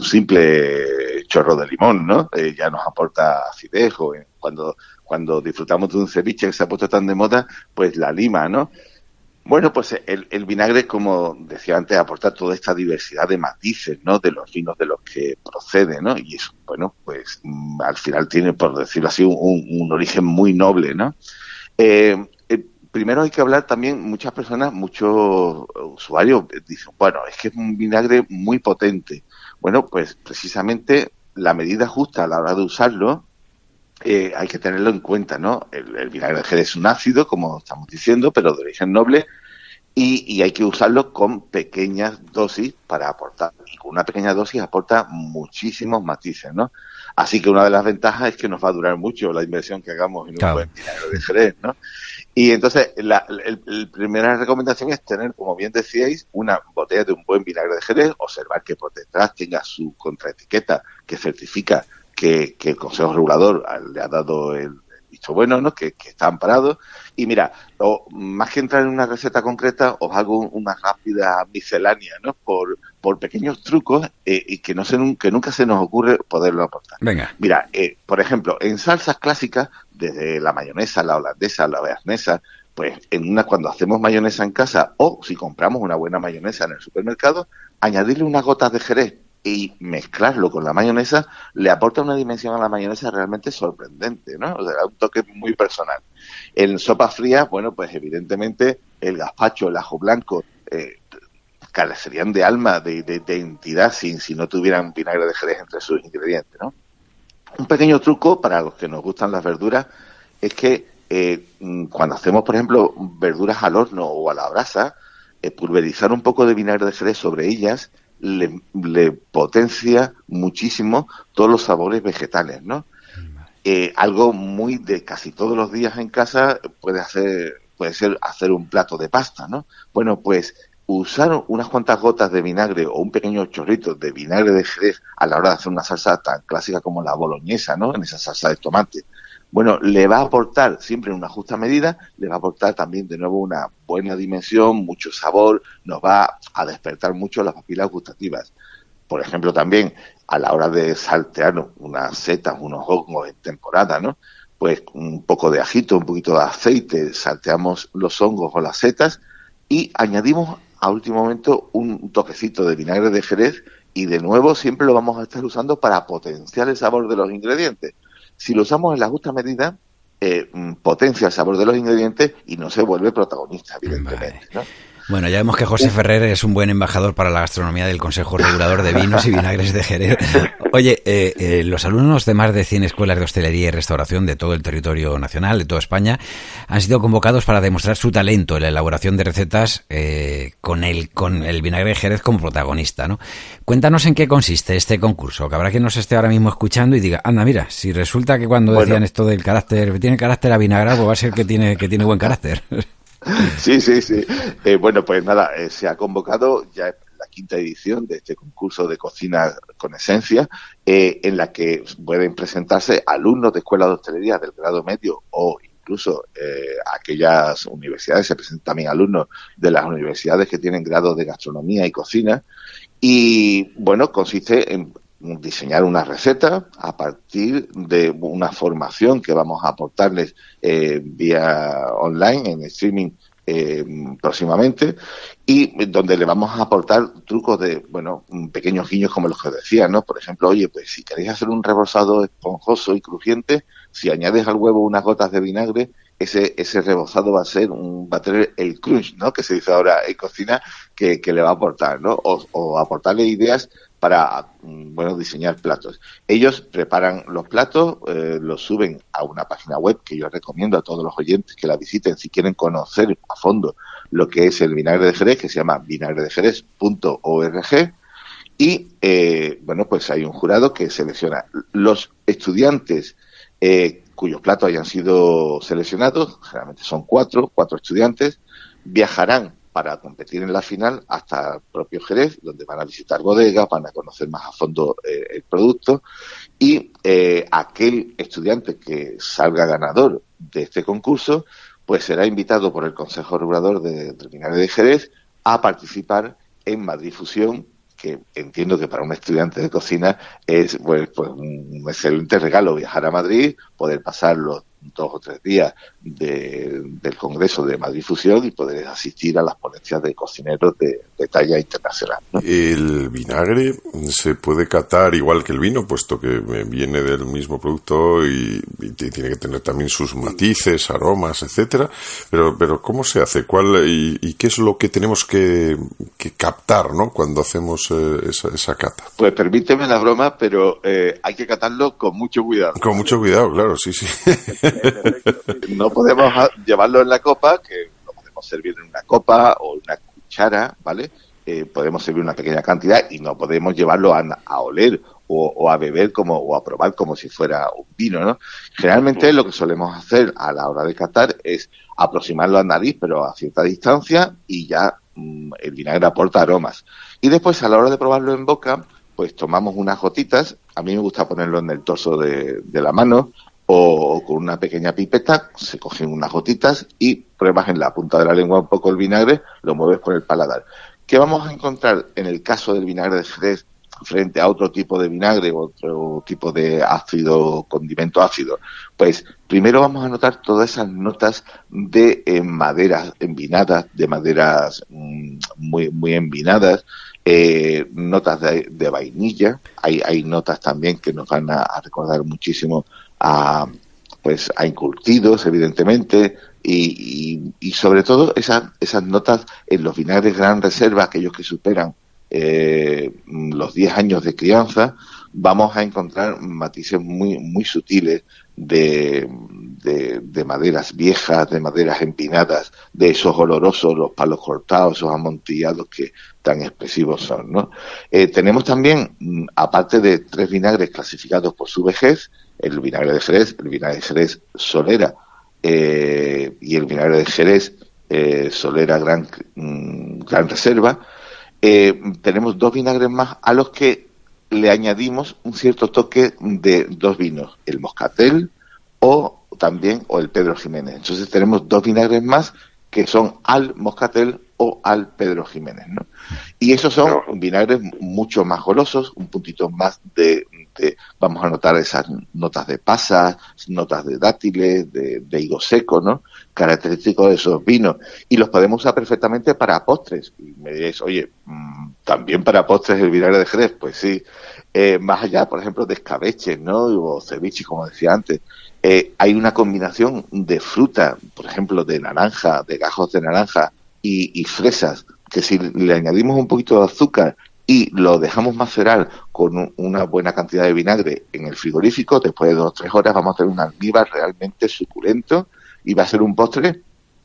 simple chorro de limón, ¿no? Eh, ya nos aporta acidez, o cuando, cuando disfrutamos de un ceviche que se ha puesto tan de moda, pues la lima, ¿no? Bueno, pues el, el vinagre, como decía antes, aporta toda esta diversidad de matices, ¿no? De los vinos de los que procede, ¿no? Y eso, bueno, pues mm, al final tiene, por decirlo así, un, un origen muy noble, ¿no? Eh, eh, primero hay que hablar también, muchas personas, muchos usuarios dicen, bueno, es que es un vinagre muy potente. Bueno, pues precisamente la medida justa a la hora de usarlo, Eh, hay que tenerlo en cuenta, ¿no? El, el vinagre de Jerez es un ácido, como estamos diciendo, pero de origen noble, y, y hay que usarlo con pequeñas dosis para aportar. Y con una pequeña dosis aporta muchísimos matices, ¿no? Así que una de las ventajas es que nos va a durar mucho la inversión que hagamos en un Claro. buen vinagre de Jerez, ¿no? Y entonces, la, el, el primera recomendación es tener, como bien decíais, una botella de un buen vinagre de Jerez, observar que por detrás tenga su contraetiqueta que certifica que, que el Consejo Regulador le ha dado el, el visto bueno, ¿no? Que, que está amparado. Y mira, o, más que entrar en una receta concreta, os hago una rápida miscelánea, ¿no? Por, por pequeños trucos eh, y que no se, que nunca se nos ocurre poderlo aportar. Venga. Mira, eh, por ejemplo, en salsas clásicas, desde la mayonesa, la holandesa, la bearnesa, pues en una cuando hacemos mayonesa en casa o si compramos una buena mayonesa en el supermercado, añadirle unas gotas de Jerez y mezclarlo con la mayonesa le aporta una dimensión a la mayonesa realmente sorprendente, ¿no? O sea, un toque muy personal. En sopas frías, bueno, pues evidentemente el gazpacho, el ajo blanco, eh, carecerían de alma, de, de, de entidad si, si no tuvieran vinagre de Jerez entre sus ingredientes, ¿no? Un pequeño truco para los que nos gustan las verduras es que eh, cuando hacemos, por ejemplo, verduras al horno o a la brasa, eh, pulverizar un poco de vinagre de Jerez sobre ellas Le, le potencia muchísimo todos los sabores vegetales, ¿no? Eh, algo muy de casi todos los días en casa puede hacer, puede ser hacer un plato de pasta, ¿no? Bueno, pues usar unas cuantas gotas de vinagre o un pequeño chorrito de vinagre de Jerez a la hora de hacer una salsa tan clásica como la boloñesa, ¿no? En esa salsa de tomate. Bueno, le va a aportar siempre en una justa medida, le va a aportar también de nuevo una buena dimensión, mucho sabor, nos va a despertar mucho las papilas gustativas. Por ejemplo, también a la hora de saltear unas setas, unos hongos en temporada, ¿no? Pues un poco de ajito, un poquito de aceite, salteamos los hongos o las setas y añadimos a último momento un toquecito de vinagre de Jerez y de nuevo siempre lo vamos a estar usando para potenciar el sabor de los ingredientes. Si lo usamos en la justa medida, eh, potencia el sabor de los ingredientes y no se vuelve protagonista, evidentemente, ¿no? Bueno, ya vemos que José Ferrer es un buen embajador para la gastronomía del Consejo Regulador de Vinos y Vinagres de Jerez. Oye, eh, eh, los alumnos de más de cien escuelas de hostelería y restauración de todo el territorio nacional, de toda España, han sido convocados para demostrar su talento en la elaboración de recetas eh, con, el, con el vinagre de Jerez como protagonista, ¿no? Cuéntanos en qué consiste este concurso, que habrá quien nos esté ahora mismo escuchando y diga, anda, mira, si resulta que cuando bueno. decían esto del carácter, tiene carácter avinagrado, pues va a ser que tiene, que tiene buen carácter. Sí, sí, sí. Eh, bueno, pues nada, eh, se ha convocado ya la quinta edición de este concurso de cocina con esencia, eh, en la que pueden presentarse alumnos de escuelas de hostelería del grado medio o incluso eh, aquellas universidades, se presentan también alumnos de las universidades que tienen grados de gastronomía y cocina. Y bueno, consiste en diseñar una receta a partir de una formación que vamos a aportarles eh, vía online, en streaming eh, próximamente, y donde le vamos a aportar trucos de, bueno, pequeños guiños como los que decía, ¿no? Por ejemplo, oye, pues si queréis hacer un rebozado esponjoso y crujiente, si añades al huevo unas gotas de vinagre, ese ese rebozado va a ser un, va a tener el crunch, ¿no? Que se dice ahora en cocina, que, que le va a aportar, ¿no? O, o aportarle ideas para, bueno, diseñar platos. Ellos preparan los platos, eh, los suben a una página web que yo recomiendo a todos los oyentes que la visiten si quieren conocer a fondo lo que es el vinagre de Jerez, que se llama vinagre de jerez punto org, Y, eh, bueno, pues hay un jurado que selecciona. Los estudiantes eh, cuyos platos hayan sido seleccionados, generalmente son cuatro, cuatro estudiantes, viajarán para competir en la final hasta el propio Jerez, donde van a visitar bodegas, van a conocer más a fondo eh, el producto, y eh, aquel estudiante que salga ganador de este concurso, pues será invitado por el Consejo Regulador de, del Vinagre de Jerez a participar en Madrid Fusión, que entiendo que para un estudiante de cocina es pues, pues un excelente regalo viajar a Madrid, poder pasar los dos o tres días de, del Congreso de Madrid Fusión y poder asistir a las ponencias de cocineros de, de talla internacional, ¿no? El vinagre se puede catar igual que el vino, puesto que viene del mismo producto y, y tiene que tener también sus matices, aromas, etcétera. Pero, pero ¿cómo se hace? ¿Cuál y, y qué es lo que tenemos que, que captar, ¿no? Cuando hacemos eh, esa, esa cata. Pues permíteme la broma, pero eh, hay que catarlo con mucho cuidado. Con mucho cuidado, claro, sí, sí. No podemos llevarlo en la copa, que lo podemos servir en una copa o una cuchara, ¿vale? Eh, podemos servir una pequeña cantidad y no podemos llevarlo a, a oler o, o a beber como o a probar como si fuera un vino, ¿no? Generalmente lo que solemos hacer a la hora de catar es aproximarlo a nariz, pero a cierta distancia, y ya mmm, el vinagre aporta aromas. Y después, a la hora de probarlo en boca, pues tomamos unas gotitas. A mí me gusta ponerlo en el torso de, de la mano, o con una pequeña pipeta, se cogen unas gotitas y pruebas en la punta de la lengua un poco el vinagre, lo mueves por el paladar. ¿Qué vamos a encontrar en el caso del vinagre de Jerez frente a otro tipo de vinagre o otro tipo de ácido, condimento ácido? Pues primero vamos a notar todas esas notas de eh, maderas envinadas, de maderas mmm, muy, muy envinadas, eh, notas de, de vainilla. Hay, hay notas también que nos van a, a recordar muchísimo a pues a encurtidos, evidentemente, y, y, y sobre todo esas esas notas en los vinagres Gran Reserva, aquellos que superan eh, los diez años de crianza, vamos a encontrar matices muy muy sutiles de, de, de maderas viejas, de maderas empinadas, de esos olorosos, los palos cortados, esos amontillados que tan expresivos son, ¿no? Eh, tenemos también, aparte de tres vinagres clasificados por su vejez, el vinagre de Jerez, el vinagre de Jerez Solera eh, y el vinagre de Jerez eh, Solera Gran, mm, Gran Reserva, eh, tenemos dos vinagres más a los que le añadimos un cierto toque de dos vinos, el Moscatel o también o el Pedro Ximénez. Entonces tenemos dos vinagres más que son al Moscatel o al Pedro Ximénez, ¿no? Y esos son vinagres mucho más golosos, un puntito más de, de vamos a notar esas notas de pasas, notas de dátiles, de, de higo seco, ¿no? Característicos de esos vinos. Y los podemos usar perfectamente para postres. Y me diréis, oye, mmm, ¿también para postres el vinagre de Jerez? Pues sí. Eh, más allá, por ejemplo, de escabeches, ¿no? O ceviche, como decía antes. Eh, hay una combinación de fruta, por ejemplo, de naranja, de gajos de naranja y, y fresas, que si le añadimos un poquito de azúcar y lo dejamos macerar con un, una buena cantidad de vinagre en el frigorífico, después de dos o tres horas vamos a tener un almíbar realmente suculento y va a ser un postre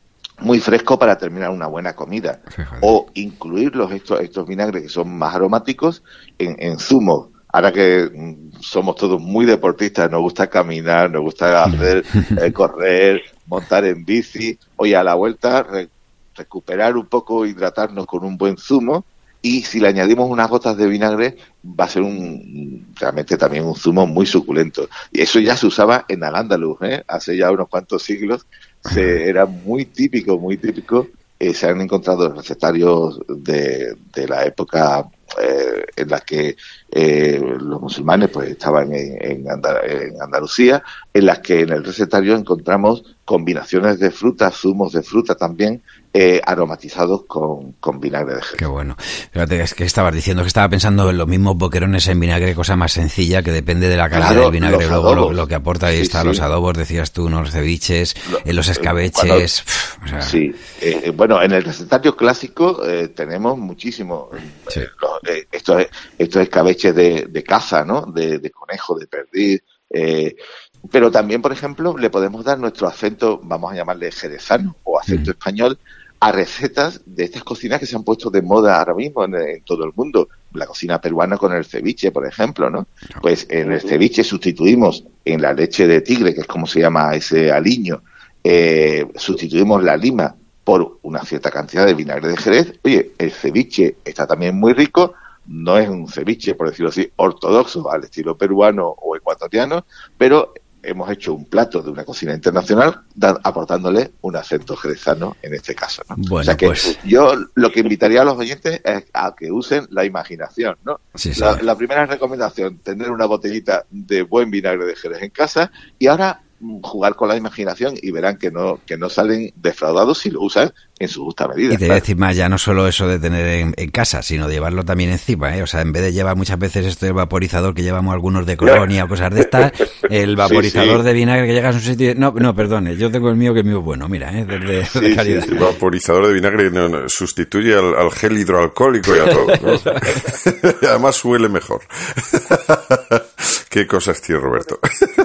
muy fresco para terminar una buena comida. Fíjate. O incluirlos estos, estos vinagres que son más aromáticos en, en zumos. Ahora que mm, somos todos muy deportistas, nos gusta caminar, nos gusta hacer eh, correr, montar en bici, oye, a la vuelta re- recuperar un poco, hidratarnos con un buen zumo, y si le añadimos unas gotas de vinagre va a ser un realmente también un zumo muy suculento. Y eso ya se usaba en Al-Ándalus, ¿eh? Hace ya unos cuantos siglos, se, era muy típico, muy típico. Eh, se han encontrado recetarios de, de la época eh, en la que eh, los musulmanes pues estaban en, en, Andal- en Andalucía, en las que en el recetario encontramos combinaciones de frutas, zumos de fruta también, eh, aromatizados con, con vinagre de Jerez. Qué bueno. Fíjate, es que estabas diciendo que estaba pensando en los mismos boquerones en vinagre, cosa más sencilla, que depende de la calidad Claro, del vinagre, los luego lo, adobos. lo que aporta, ahí Sí, está, sí. los adobos, decías tú, ¿no? Los ceviches, Lo- eh, los eh, escabeches. cuando- pf, o sea, Sí, eh, bueno, en el recetario clásico eh, tenemos muchísimo. Sí. Eh, los, eh, estos, estos escabeches de, de caza, ¿no? De, de conejo, de perdiz. Eh, pero también, por ejemplo, le podemos dar nuestro acento, vamos a llamarle jerezano o acento Mm. español, a recetas de estas cocinas que se han puesto de moda ahora mismo en, en todo el mundo. la cocina peruana con el ceviche, por ejemplo, ¿no? Pues en el ceviche sustituimos en la leche de tigre, que es como se llama ese aliño, eh, sustituimos la lima por una cierta cantidad de vinagre de Jerez. Oye, el ceviche está también muy rico, no es un ceviche, por decirlo así, ortodoxo al estilo peruano o ecuatoriano, pero hemos hecho un plato de una cocina internacional da, aportándole un acento jerezano en este caso, ¿no? Bueno, o sea que pues... yo lo que invitaría a los oyentes es a que usen la imaginación, ¿no? Sí, sí. La, la primera recomendación, tener una botellita de buen vinagre de Jerez en casa, y ahora jugar con la imaginación y verán que no que no salen defraudados si lo usan en su justa medida. Y te voy a decir más, ya no solo eso de tener en, en casa, sino de llevarlo también encima, ¿eh? O sea, en vez de llevar muchas veces este vaporizador que llevamos algunos de colonia o cosas de estas, el vaporizador sí, sí. de vinagre que llegas a un sitio... No, no, perdone, yo tengo el mío que es mío bueno, mira, ¿eh? de, de, sí, de calidad. Sí, sí. El vaporizador de vinagre no, no, sustituye al, al gel hidroalcohólico y a todo, ¿no? Y además huele mejor. Qué cosas, tío Roberto.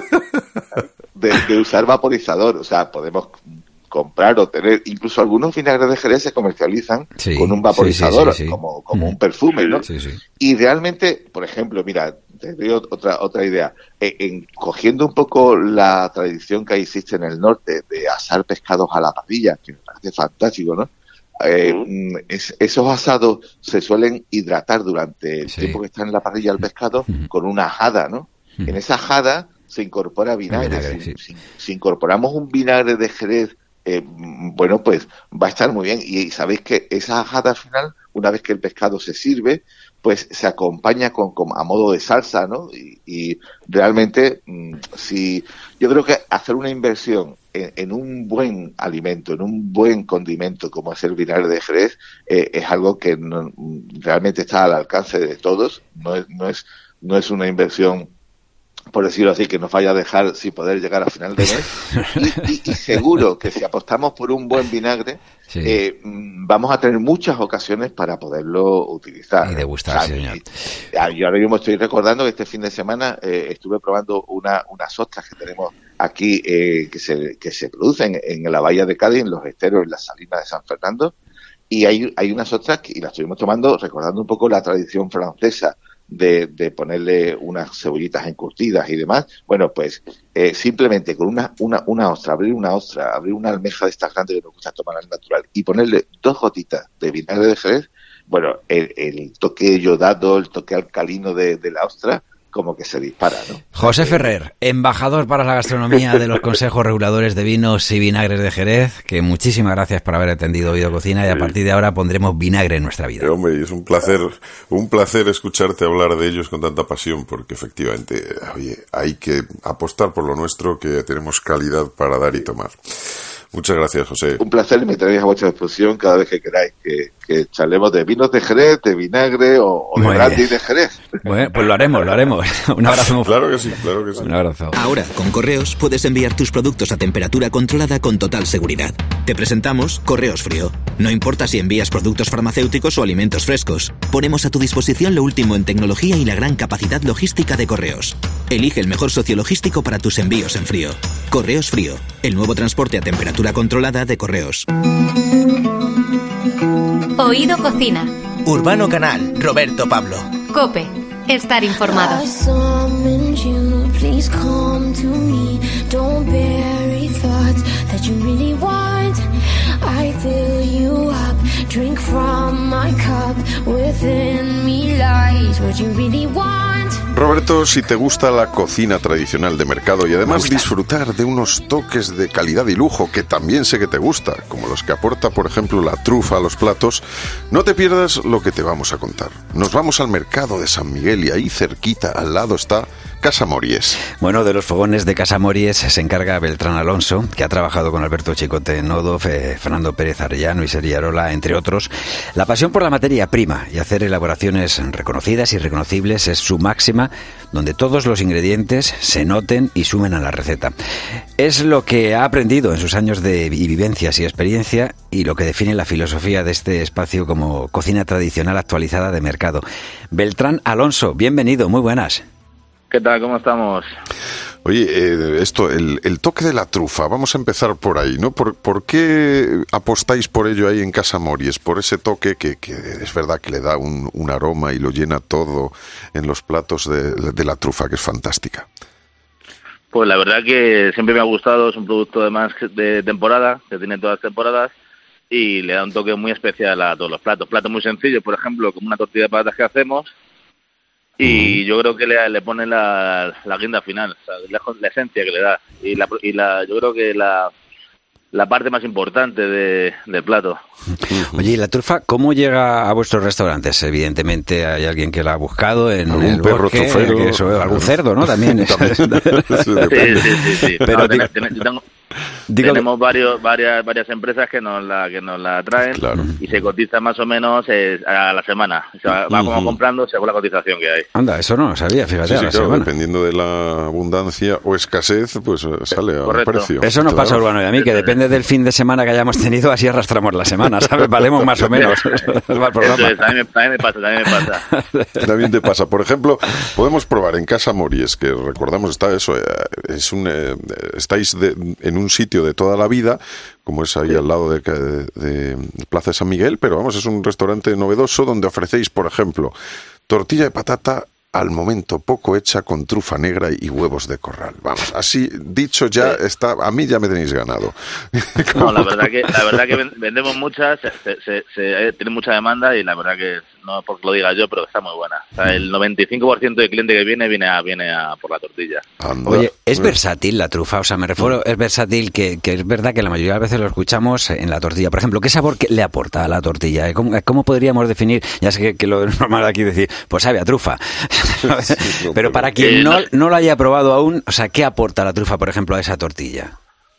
De, de usar vaporizador, o sea, podemos comprar o tener, incluso algunos vinagres de Jerez se comercializan sí, con un vaporizador, sí, sí, sí, sí. como, como mm. un perfume, ¿no? Sí, sí. Y realmente, por ejemplo, mira, te doy otra otra idea, en, en cogiendo un poco la tradición que existe en el norte de asar pescados a la parrilla, que me parece fantástico, ¿no? Eh, mm. es, esos asados se suelen hidratar durante el sí. tiempo que está en la parrilla el pescado mm. con una ajada, ¿no? Mm. En esa ajada se incorpora vinagre. vinagre si, sí. si, si incorporamos un vinagre de Jerez, eh, bueno, pues va a estar muy bien. Y, y sabéis que esa ajada al final, una vez que el pescado se sirve, pues se acompaña con, con a modo de salsa, ¿no? Y, y realmente, mmm, si yo creo que hacer una inversión en, en un buen alimento, en un buen condimento como es el vinagre de Jerez, eh, es algo que no, realmente está al alcance de todos. No es, no es, no es una inversión, por decirlo así, que nos vaya a dejar sin poder llegar a final de mes. Y, y, y seguro que si apostamos por un buen vinagre, sí. eh, vamos a tener muchas ocasiones para poderlo utilizar. Y degustar, o sea, señor. Y, yo ahora mismo estoy recordando que este fin de semana eh, estuve probando una unas ostras que tenemos aquí eh, que se que se producen en la bahía de Cádiz, en los esteros, en las salinas de San Fernando. Y hay, hay unas ostras que y las estuvimos tomando recordando un poco la tradición francesa de, de ponerle unas cebollitas encurtidas y demás. Bueno, pues eh, simplemente con una, una, una ostra, abrir una ostra, abrir una almeja de estas grandes que nos gusta tomar al natural y ponerle dos gotitas de vinagre de Jerez, bueno, el, el toque yodado, el toque alcalino de, de la ostra, como que se dispara, ¿no? José Ferrer, embajador para la gastronomía de los consejos reguladores de vinos y vinagres de Jerez, que muchísimas gracias por haber atendido Oído Cocina y a partir de ahora pondremos vinagre en nuestra vida. Eh, hombre, es un placer, un placer escucharte hablar de ellos con tanta pasión, porque efectivamente, oye, hay que apostar por lo nuestro, que tenemos calidad para dar y tomar. Muchas gracias, José. Un placer y me tenéis a vuestra disposición cada vez que queráis que, que charlemos de vinos de Jerez, de vinagre o, o de brandy de Jerez. Bueno, pues lo haremos, lo haremos. Un abrazo. Claro que sí, claro que sí. Un abrazo. Ahora, con Correos, puedes enviar tus productos a temperatura controlada con total seguridad. Te presentamos Correos Frío. No importa si envías productos farmacéuticos o alimentos frescos. Ponemos a tu disposición lo último en tecnología y la gran capacidad logística de Correos. Elige el mejor socio logístico para tus envíos en frío. Correos Frío, el nuevo transporte a temperatura controlada de Correos. Oído Cocina. Urbano Canal, Roberto Pablo. COPE, estar informado. Drink from my cup, within me lies what you really want. Roberto, si te gusta la cocina tradicional de mercado y además disfrutar de unos toques de calidad y lujo que también sé que te gusta, como los que aporta, por ejemplo, la trufa a los platos, no te pierdas lo que te vamos a contar. Nos vamos al mercado de San Miguel y ahí cerquita, al lado está Casa Mories. Bueno, de los fogones de Casa Mories se encarga Beltrán Alonso, que ha trabajado con Alberto Chicote Nodo, eh, Fernando Pérez Arellano y Seri Arola, entre otros. La pasión por la materia prima y hacer elaboraciones reconocidas y reconocibles es su máxima, donde todos los ingredientes se noten y sumen a la receta. Es lo que ha aprendido en sus años de vivencias y experiencia y lo que define la filosofía de este espacio como cocina tradicional actualizada de mercado. Beltrán Alonso, bienvenido, muy buenas. ¿Qué tal? ¿Cómo estamos? Oye, eh, esto, el, el toque de la trufa, vamos a empezar por ahí, ¿no? ¿Por, por qué apostáis por ello ahí en Casa Mories? Por ese toque que, que es verdad que le da un, un aroma y lo llena todo en los platos de, de la trufa, que es fantástica. Pues la verdad que siempre me ha gustado, es un producto además de temporada, que tiene todas las temporadas, y le da un toque muy especial a todos los platos. Platos muy sencillos, por ejemplo, como una tortilla de patatas que hacemos, y mm. yo creo que le, le pone la, la guinda final, o sea, la, la esencia que le da, y la, y la yo creo que la, la parte más importante de, del plato. Oye, ¿y la trufa cómo llega a vuestros restaurantes? Evidentemente hay alguien que la ha buscado en algún el perro bosque, trufero, que eso, algún cerdo, ¿no? También. sí, sí, sí, sí. Pero no, digo, ten, ten, tengo, digo tenemos que... varios, varias, varias empresas que nos la, que nos la traen, claro, y se cotiza más o menos eh, a la semana. O sea, va como comprando según la cotización que hay. Anda, eso no lo sabía, fíjate. Sí, sí, a la claro, semana. Dependiendo de la abundancia o escasez, pues sale a Correcto. precio. Eso nos claro. pasa a Urbano y a mí, que depende del fin de semana que hayamos tenido, así arrastramos la semana, ¿sabes? Valemos más o menos. Eso es, a mí, me, a mí me pasa, también me pasa. También te pasa. Por ejemplo, podemos probar en Casa Mories, que recordamos está eso, es un eh, estáis de, en un sitio de toda la vida, como es ahí sí. al lado de, de, de Plaza de San Miguel, pero vamos, es un restaurante novedoso donde ofrecéis, por ejemplo, tortilla de patata al momento, poco hecha, con trufa negra y huevos de corral. Vamos, así dicho ya sí. está, a mí ya me tenéis ganado. No, la verdad que la verdad que vendemos muchas, se, se, se, se tiene mucha demanda y la verdad que no porque lo diga yo, pero está muy buena. O sea, el noventa y cinco por ciento del cliente que viene viene a viene a por la tortilla. Anda. Oye, es versátil la trufa, o sea, me refiero, es versátil que, que es verdad que la mayoría de las veces lo escuchamos en la tortilla. Por ejemplo, ¿qué sabor le aporta a la tortilla? ¿Cómo, cómo podríamos definir? Ya sé que, que lo normal aquí es decir, pues sabe a trufa. Sí, no, pero para quien no, no lo haya probado aún, o sea, ¿qué aporta la trufa, por ejemplo, a esa tortilla?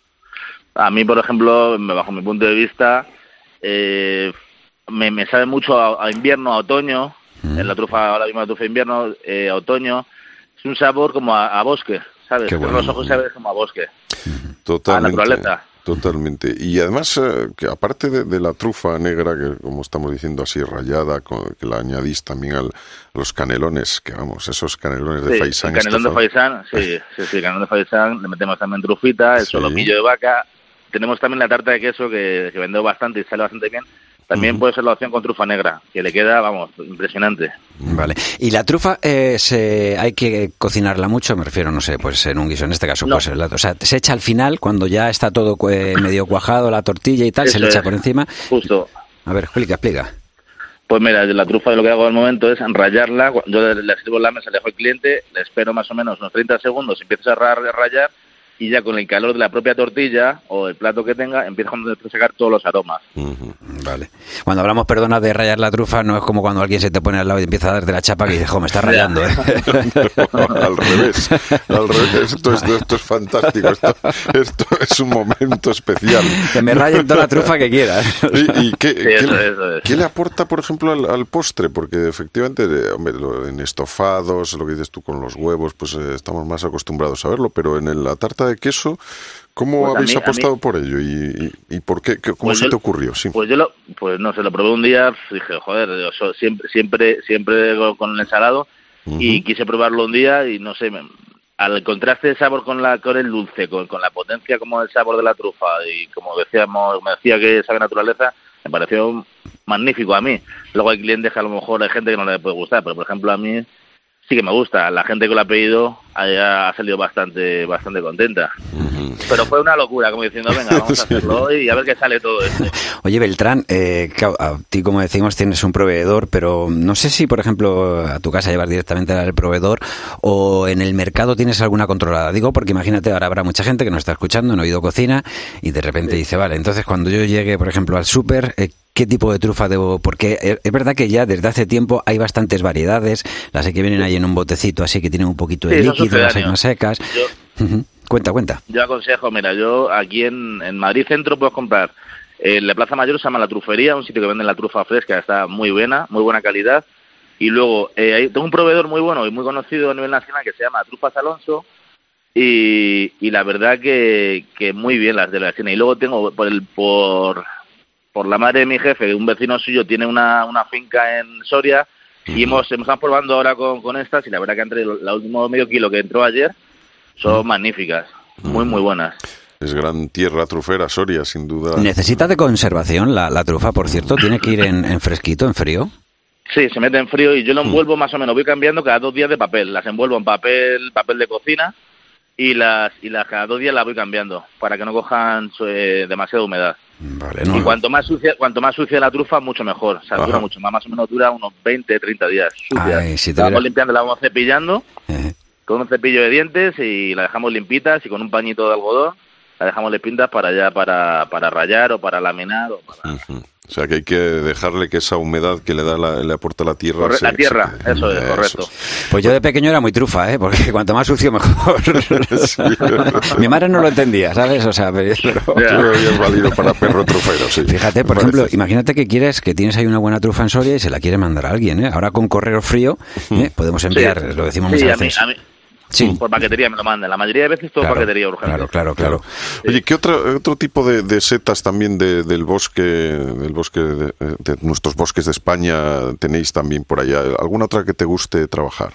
A mí, por ejemplo, bajo mi punto de vista, eh, me, me sabe mucho a, a invierno, a otoño. Mm. En la trufa, ahora mismo la trufa de invierno, eh, a otoño. Es un sabor como a, a bosque, ¿sabes? Con los ojos sabes como a bosque. Totalmente. A naturaleza. Totalmente. Y además, eh, que aparte de, de la trufa negra, que como estamos diciendo así rayada, con, que la añadís también al, a los canelones, que vamos, esos canelones de sí, faisán. El canelón de faisán, sí, sí, sí, canelón de faisán, le metemos también trufita, el sí. solomillo de vaca. Tenemos también la tarta de queso que, que vendemos bastante y sale bastante bien. También uh-huh. puede ser la opción con trufa negra, que le queda, vamos, impresionante. Vale. ¿Y la trufa eh, se, hay que cocinarla mucho? Me refiero, no sé, pues en un guiso, en este caso, no. pues el, o sea, se echa al final, cuando ya está todo eh, medio cuajado, la tortilla y tal, Eso se le echa es. por encima. Justo. A ver, explica, explica. Pues mira, la trufa lo que hago al momento es rallarla. Yo le sirvo en la mesa, le dejo al cliente, le espero más o menos unos treinta segundos, empieza a rayar, y ya con el calor de la propia tortilla o el plato que tenga, empieza a sacar todos los aromas. Uh-huh. Vale. Cuando hablamos, perdona, de rayar la trufa, no es como cuando alguien se te pone al lado y empieza a darte la chapa que dice, jo, me estás rayando, ¿eh? Al revés, al revés. Esto, esto, esto es fantástico, esto, esto es un momento especial. Que me rayen toda la trufa que quieras. ¿Y, y qué, sí, qué, eso, le, eso es. qué le aporta, por ejemplo, al, al postre? Porque efectivamente, hombre, en estofados, lo que dices tú con los huevos, pues eh, estamos más acostumbrados a verlo, pero en el, la tarta de queso, ¿cómo pues habéis mí, apostado mí, por ello? ¿Y, y, y por qué? ¿Cómo pues se yo, te ocurrió? Sí. Pues yo lo, pues no sé, lo probé un día, dije, joder, yo siempre, siempre, siempre con el ensalado, uh-huh. y quise probarlo un día y no sé, me, al contraste de sabor con la con el dulce, con, con la potencia como el sabor de la trufa y como decíamos, me decía que sabe naturaleza, me pareció magnífico a mí. Luego hay clientes que a lo mejor hay gente que no le puede gustar, pero por ejemplo a mí sí que me gusta. La gente que lo ha pedido ha, ha salido bastante bastante contenta. Uh-huh. Pero fue una locura, como diciendo, venga, vamos a hacerlo hoy y a ver qué sale todo esto. Oye, Beltrán, eh, a ti, como decimos, tienes un proveedor, pero no sé si, por ejemplo, a tu casa llevas directamente al proveedor o en el mercado tienes alguna controlada. Digo, porque imagínate, ahora habrá mucha gente que nos está escuchando en Oído Cocina y de repente sí. dice, vale, entonces cuando yo llegue, por ejemplo, al súper, eh, ¿qué tipo de trufa debo? Porque es verdad que ya desde hace tiempo hay bastantes variedades, las que vienen ahí en un botecito así que tienen un poquito de sí, líquido, las hay más secas. Yo, uh-huh. Cuenta, cuenta. Yo aconsejo, mira, yo aquí en, en Madrid Centro puedes comprar, en eh, la Plaza Mayor se llama La Trufería, un sitio que vende la trufa fresca, está muy buena, muy buena calidad. Y luego, eh, hay, tengo un proveedor muy bueno y muy conocido a nivel nacional que se llama Trufas Alonso, y, y la verdad que, que muy bien las de la esquina. Y luego tengo por el por... por la madre de mi jefe, un vecino suyo tiene una, una finca en Soria, y hemos, hemos estado probando ahora con, con estas, y la verdad que entre el último medio kilo que entró ayer, son mm. magníficas, muy, muy buenas. Es gran tierra trufera, Soria, sin duda. ¿Necesita de conservación la, la trufa, por cierto? ¿Tiene que ir en, en fresquito, en frío? Sí, se mete en frío y yo lo envuelvo más o menos, voy cambiando cada dos días de papel. Las envuelvo en papel papel de cocina y las y las cada dos días las voy cambiando para que no cojan eh, demasiada humedad. Vale, no. Y cuanto más sucia cuanto más sucia la trufa, mucho mejor. O sea, Ajá. dura mucho más, más o menos dura unos veinte, treinta días sucia. Ay, si la vamos limpiando, la vamos cepillando eh. con un cepillo de dientes y la dejamos limpitas y con un pañito de algodón la dejamos limpitas para ya para para rallar o para laminar o para... Uh-huh. O sea, que hay que dejarle que esa humedad que le da la, le aporta la tierra... Corre, se, la tierra, se, eso es, eso correcto. Es. Pues yo de pequeño era muy trufa, ¿eh? Porque cuanto más sucio, mejor. Sí. Mi madre no lo entendía, ¿sabes? O sea, pero... Pero es válido para perro trufero, sí. Fíjate, por ejemplo, imagínate que quieres, que tienes ahí una buena trufa en Soria y se la quiere mandar a alguien, ¿eh? Ahora con correo frío, ¿eh? Podemos enviar, sí. lo decimos sí, muchas a mí, veces. A mí. Sí. Por paquetería me lo mandan. La mayoría de veces todo claro, paquetería urgente. Claro, claro, claro. Sí. Oye, ¿qué otro, otro tipo de, de setas también de, del bosque, del bosque de, de nuestros bosques de España tenéis también por allá? ¿Alguna otra que te guste trabajar?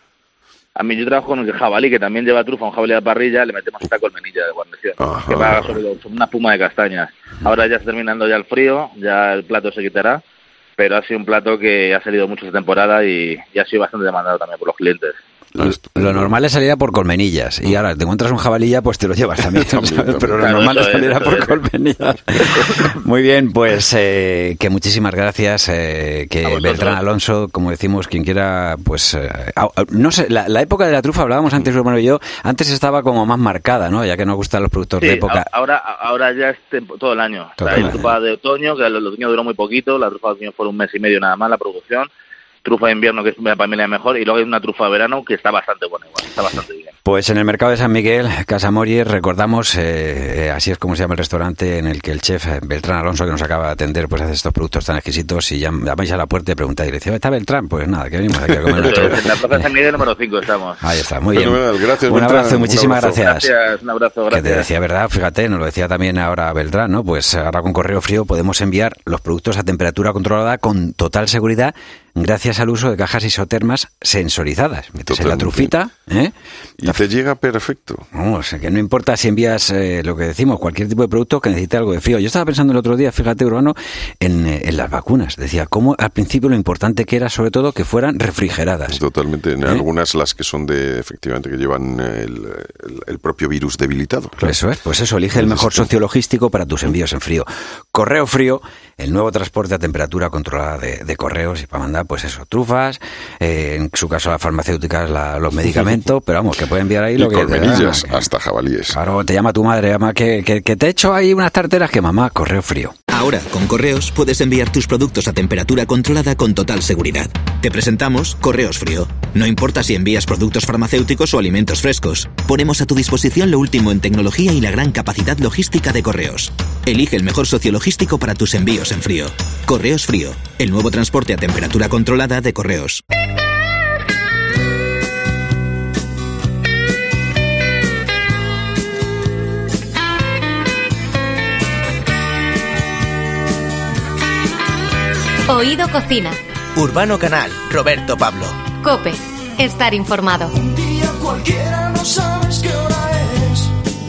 A mí yo trabajo con el jabalí, que también lleva trufa, un jabalí de parrilla, le metemos esta colmenilla de guarnición, Ajá. que va sobre, sobre una espuma de castañas. Ahora ya está terminando ya el frío, ya el plato se quitará, pero ha sido un plato que ha salido mucho esta temporada y, y ha sido bastante demandado también por los clientes. Lo, lo normal es salir a por colmenillas y ahora te encuentras un jabalilla, pues te lo llevas también, también, también. Pero claro, lo normal es salir a por es. colmenillas. Muy bien, pues eh, que muchísimas gracias, eh, que Beltrán Alonso, como decimos, quien quiera, pues eh, no sé, la, la época de la trufa, hablábamos antes, hermano y yo, antes estaba como más marcada, ¿no? Ya que nos gustan los productos sí, de época. Ahora, ahora ya es tempo, todo el año. Todo o sea, hay trufa de otoño, que el otoño duró muy poquito, la trufa de otoño fue un mes y medio nada más la producción. Trufa de invierno, que es para mí la mejor, y luego hay una trufa de verano que está bastante buena igual, está bastante bien. Pues en el mercado de San Miguel, Casa Moller, recordamos, eh, así es como se llama el restaurante en el que el chef Beltrán Alonso, que nos acaba de atender, pues hace estos productos tan exquisitos, y llamáis a la puerta y preguntáis, y le dice, ¿está Beltrán? Pues nada, que venimos aquí a comer nuestro... En la plaza de San Miguel número cinco estamos. Ahí está, muy bien. Bueno, gracias, un abrazo, Beltrán, muchísimas un abrazo. gracias. Gracias, un abrazo, gracias. Que te decía, ¿verdad? Fíjate, nos lo decía también ahora Beltrán, ¿no? Pues ahora con correo frío podemos enviar los productos a temperatura controlada con total seguridad, gracias al uso de cajas isotermas sensorizadas. Metes en la trufita, ¿eh? Y te llega perfecto. Vamos, que no importa si envías eh, lo que decimos, cualquier tipo de producto que necesite algo de frío. Yo estaba pensando el otro día, fíjate, Urbano, en, eh, en las vacunas. Decía, cómo al principio lo importante que era, sobre todo, que fueran refrigeradas. Totalmente. En ¿Eh? algunas, las que son de, efectivamente, que llevan el, el, el propio virus debilitado. Claro. Eso es, pues eso, elige el mejor socio logístico para tus envíos en frío. Correo Frío, el nuevo transporte a temperatura controlada de, de correos y para mandar, pues eso, trufas, eh, en su caso las farmacéuticas, la, los medicamentos, pero vamos, que puede enviar ahí lo y que... colmenillas, te, hasta jabalíes. Claro, te llama tu madre, llama que, que, que te echo ahí unas tarteras que mamá, Correo Frío. Ahora, con Correos, puedes enviar tus productos a temperatura controlada con total seguridad. Te presentamos Correos Frío. No importa si envías productos farmacéuticos o alimentos frescos. Ponemos a tu disposición lo último en tecnología y la gran capacidad logística de Correos. Elige el mejor socio logístico para tus envíos en frío. Correos Frío, el nuevo transporte a temperatura controlada de Correos. Oído Cocina. Urbano Canal, Roberto Pablo. COPE, estar informado. Un día cualquiera no sabes qué hora es.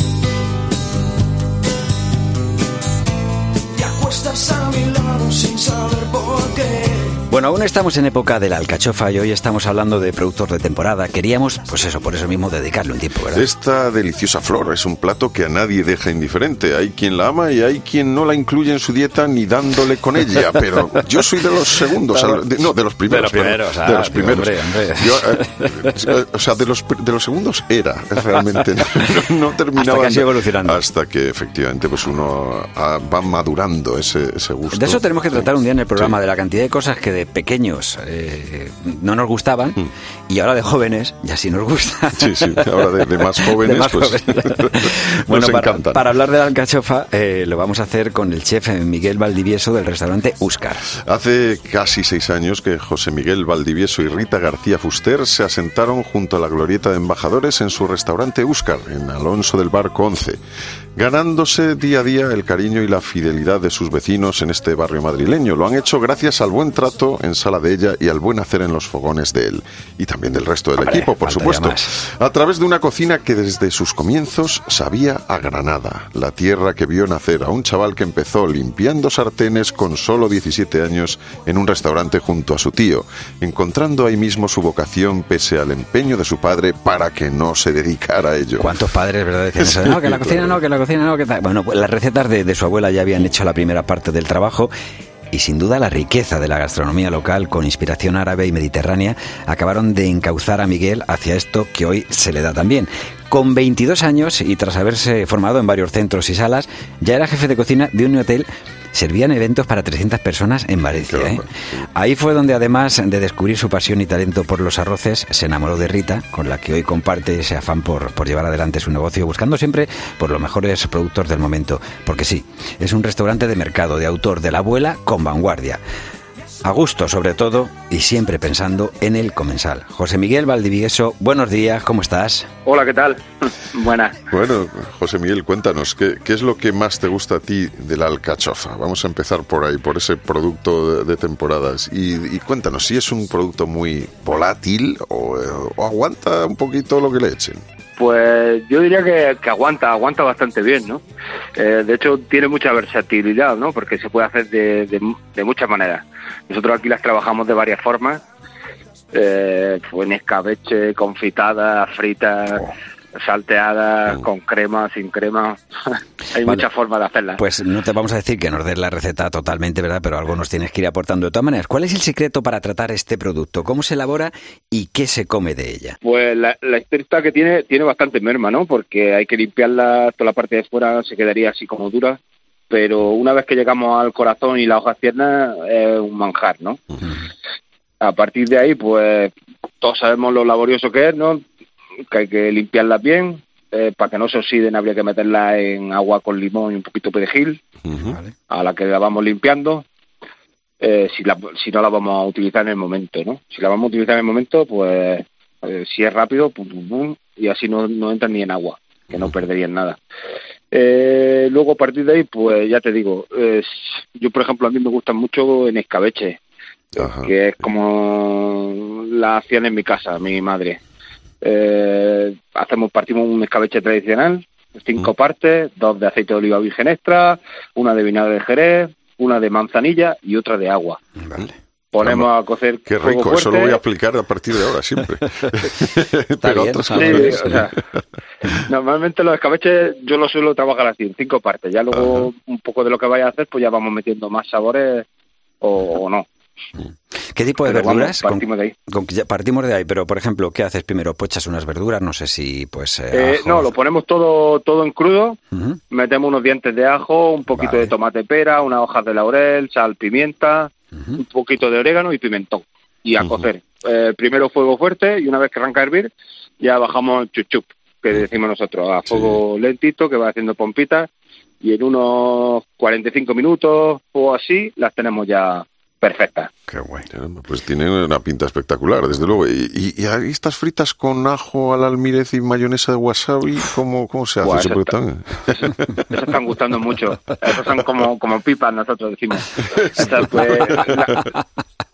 Te acuestas a mi lado sin saber por qué. Bueno, aún estamos en época de la alcachofa y hoy estamos hablando de productos de temporada. Queríamos, pues eso, por eso mismo, dedicarle un tiempo, ¿verdad? Esta deliciosa flor es un plato que a nadie deja indiferente. Hay quien la ama y hay quien no la incluye en su dieta ni dándole con ella. Pero yo soy de los segundos, al, de, no, de los primeros. De los primeros, bueno, de los primeros. Hombre, hombre. Yo, eh, o sea, de los, de los segundos era, realmente. No, no terminaba. Hasta que sigue evolucionando. Hasta que, efectivamente, pues uno a, va madurando ese, ese gusto. De eso tenemos que tratar un día en el programa, sí. De la cantidad de cosas que de pequeños eh, no nos gustaban mm. y ahora de jóvenes ya sí nos gusta. Sí, sí, ahora de, de más jóvenes, de más pues jóvenes. Bueno, nos para, encantan. Para hablar de la alcachofa eh, lo vamos a hacer con el chef Miguel Valdivieso del restaurante Úscar. Hace casi seis años que José Miguel Valdivieso y Rita García Fuster se asentaron junto a la glorieta de embajadores en su restaurante Úscar, en Alonso del Barco once. ganándose día a día el cariño y la fidelidad de sus vecinos en este barrio madrileño. Lo han hecho gracias al buen trato en sala de ella y al buen hacer en los fogones de él. Y también del resto del Hombre, equipo, por supuesto. A través de una cocina que desde sus comienzos sabía a Granada, la tierra que vio nacer a un chaval que empezó limpiando sartenes con solo diecisiete años en un restaurante junto a su tío, encontrando ahí mismo su vocación pese al empeño de su padre para que no se dedicara a ello. ¿Cuántos padres, verdad, decían eso? No, que la cocina no, que la cocina no, que tal. Bueno, pues las recetas de, de su abuela ya habían hecho la primera parte del trabajo. Y sin duda la riqueza de la gastronomía local, con inspiración árabe y mediterránea, acabaron de encauzar a Miguel hacia esto que hoy se le da tan bien. Con veintidós años y tras haberse formado en varios centros y salas, ya era jefe de cocina de un hotel. Servían eventos para trescientas personas en Valencia. ¿eh? Ahí fue donde, además de descubrir su pasión y talento por los arroces, se enamoró de Rita, con la que hoy comparte ese afán por, por llevar adelante su negocio, buscando siempre por los mejores productos del momento. Porque sí, es un restaurante de mercado, de autor, de la abuela, con vanguardia. A gusto, sobre todo, y siempre pensando en el comensal. José Miguel Valdivieso, buenos días, ¿cómo estás? Hola, ¿qué tal? Buenas. Bueno, José Miguel, cuéntanos, ¿qué, ¿qué es lo que más te gusta a ti de la alcachofa? Vamos a empezar por ahí, por ese producto de, de temporadas. Y, y cuéntanos, si es un producto muy volátil o, o aguanta un poquito lo que le echen. Pues yo diría que, que aguanta, aguanta bastante bien, ¿no? Eh, de hecho, tiene mucha versatilidad, ¿no? Porque se puede hacer de, de, de muchas maneras. Nosotros aquí las trabajamos de varias formas. Eh, pues en escabeche, confitada, frita, oh. salteada, mm. con crema, sin crema. Hay vale. muchas formas de hacerlas. Pues no te vamos a decir que nos des la receta totalmente, ¿verdad? Pero algo nos tienes que ir aportando. De todas maneras, ¿cuál es el secreto para tratar este producto? ¿Cómo se elabora y qué se come de ella? Pues la, la experta que tiene tiene bastante merma, ¿no? Porque hay que limpiarla, toda la parte de fuera se quedaría así como dura. Pero una vez que llegamos al corazón y las hojas tiernas, es un manjar, ¿no? Uh-huh. A partir de ahí, pues todos sabemos lo laborioso que es, ¿no? Que hay que limpiarlas bien. Eh, para que no se oxiden habría que meterla en agua con limón y un poquito de perejil, uh-huh. a la que la vamos limpiando. Eh, si, la, si no la vamos a utilizar en el momento, ¿no? Si la vamos a utilizar en el momento, pues eh, si es rápido, pum, pum, pum, y así no, no entran ni en agua, que no perderían nada. Eh, luego a partir de ahí, pues ya te digo, eh, yo por ejemplo a mí me gustan mucho en escabeche, uh-huh. que es como la hacían en mi casa, mi madre. Eh, hacemos partimos un escabeche tradicional, cinco mm. partes, dos de aceite de oliva virgen extra, una de vinagre de Jerez, una de manzanilla y otra de agua. Vale. Ponemos Vamos. a cocer. Qué rico, fuerte. Eso lo voy a aplicar a partir de ahora siempre. Pero otros sí, o sea, normalmente los escabeches yo los suelo trabajar así, en cinco partes. Ya luego Ajá. un poco de lo que vaya a hacer, pues ya vamos metiendo más sabores o, o no. ¿Qué tipo de pero verduras? Vamos, partimos de ahí. Con, con, partimos de ahí, pero por ejemplo, ¿qué haces primero? ¿Pochas unas verduras? No sé si, pues... Eh, eh, no, lo ponemos todo todo en crudo, uh-huh. metemos unos dientes de ajo, un poquito vale. de tomate pera, unas hojas de laurel, sal, pimienta, uh-huh. un poquito de orégano y pimentón. Y a uh-huh. cocer. Eh, primero fuego fuerte y una vez que arranca a hervir, ya bajamos chup chup, que uh-huh. decimos nosotros, a fuego sí. lentito, que va haciendo pompitas, y en unos cuarenta y cinco minutos o así, las tenemos ya... perfecta. Qué bueno. Pues tiene una pinta espectacular, desde luego. ¿Y, y, y estas fritas con ajo al almirez y mayonesa de wasabi, cómo, cómo se hace? Buah, eso, eso, está, eso, eso están gustando mucho. Esos son como, como pipas, nosotros decimos. Entonces, pues, la,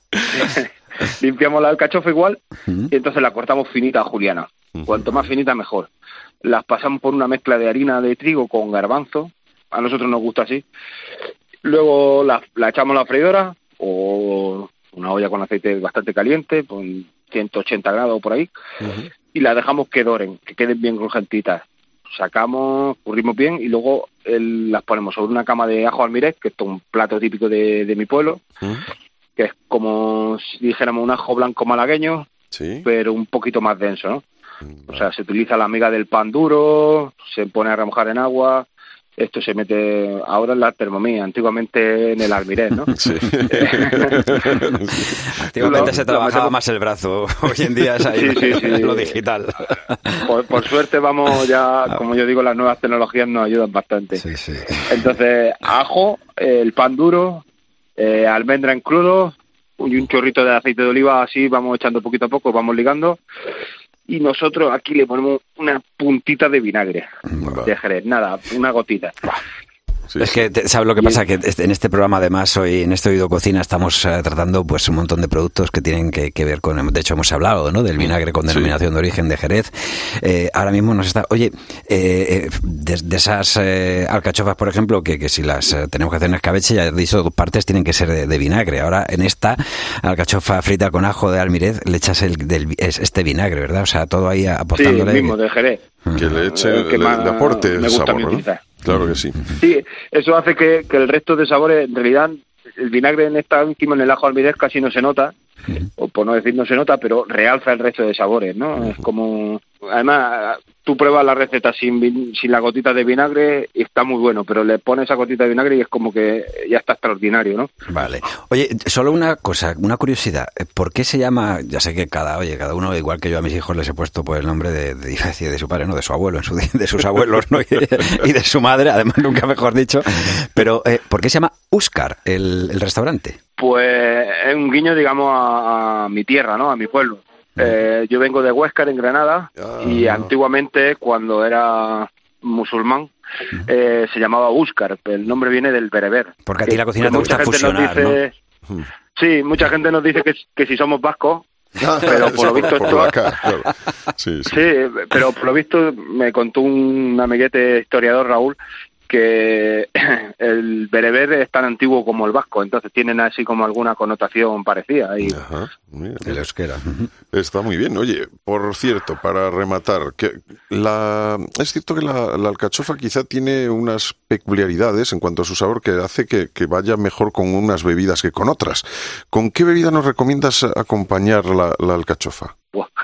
limpiamos la alcachofa igual y entonces la cortamos finita, juliana. Cuanto más finita, mejor. Las pasamos por una mezcla de harina de trigo con garbanzo. A nosotros nos gusta así. Luego la, la echamos a la freidora o una olla con aceite bastante caliente, con ciento ochenta grados por ahí, uh-huh. y la dejamos que doren, que queden bien crujentitas. Sacamos, currimos bien y luego el, las ponemos sobre una cama de ajo almirez, que es un plato típico de, de mi pueblo, uh-huh. que es como si dijéramos un ajo blanco malagueño, ¿sí? Pero un poquito más denso, ¿no? Uh-huh. O sea, se utiliza la miga del pan duro, se pone a remojar en agua. Esto se mete ahora en la Thermomix, antiguamente en el almirez, ¿no? Sí. Antiguamente lo, se trabajaba más el brazo, hoy en día es ahí sí, sí, sí. lo digital. Por, por suerte vamos ya, como yo digo, las nuevas tecnologías nos ayudan bastante. Sí, sí. Entonces, ajo, el pan duro, eh, almendra en crudo y un chorrito de aceite de oliva, así vamos echando poquito a poco, vamos ligando. y nosotros aquí le ponemos una puntita de vinagre vale. de Jerez, nada, una gotita. Sí, es que, ¿sabes lo que pasa? Que en este programa, además, hoy en este Oído Cocina estamos uh, tratando pues un montón de productos que tienen que, que ver con... De hecho, hemos hablado, ¿no?, del vinagre con denominación sí. de origen de Jerez. Eh, ahora mismo nos está... Oye, eh, de, de esas eh, alcachofas, por ejemplo, que, que si las eh, tenemos que hacer en escabeche, ya he dicho, dos partes tienen que ser de, de vinagre. Ahora, en esta alcachofa frita con ajo de Almirez, le echas el, del, este vinagre, ¿verdad? O sea, todo ahí aportándole... Sí, el mismo, de Jerez. Que le eche, que le, le aporte el sabor, ¿no? Claro que sí. Sí, eso hace que, que el resto de sabores, en realidad, el vinagre en esta última, en el ajo Almirez, casi no se nota, o por no decir no se nota, pero realza el resto de sabores, ¿no? Es como... Además, tú pruebas la receta sin, sin la gotita de vinagre y está muy bueno, pero le pones esa gotita de vinagre y es como que ya está extraordinario, ¿no? Vale. Oye, solo una cosa, una curiosidad. ¿Por qué se llama, ya sé que cada, oye, cada uno, igual que yo a mis hijos les he puesto pues el nombre de, de, de su padre, ¿no? De su abuelo, en su, de sus abuelos, ¿no? Y de, y de su madre, además, nunca mejor dicho. Pero, eh, ¿por qué se llama Úscar, el, el restaurante? Pues es un guiño, digamos, a, a mi tierra, ¿no? A mi pueblo. Eh, yo vengo de Huéscar, en Granada, ah, y antiguamente, cuando era musulmán, eh, se llamaba Úscar. El nombre viene del bereber. Porque a ti la cocina te gusta fusionar, dice, ¿no? Sí, mucha gente nos dice que, que si somos vascos, pero por lo visto por esto... acá, claro. sí, sí. sí, pero por lo visto me contó un amiguete historiador, Raúl, que el bereber es tan antiguo como el vasco, entonces tienen así como alguna connotación parecida. Y... Ajá, mira, el euskera. Está muy bien. Oye, por cierto, para rematar, que la es cierto que la, la alcachofa quizá tiene unas peculiaridades en cuanto a su sabor que hace que, que vaya mejor con unas bebidas que con otras. ¿Con qué bebida nos recomiendas acompañar la, la alcachofa?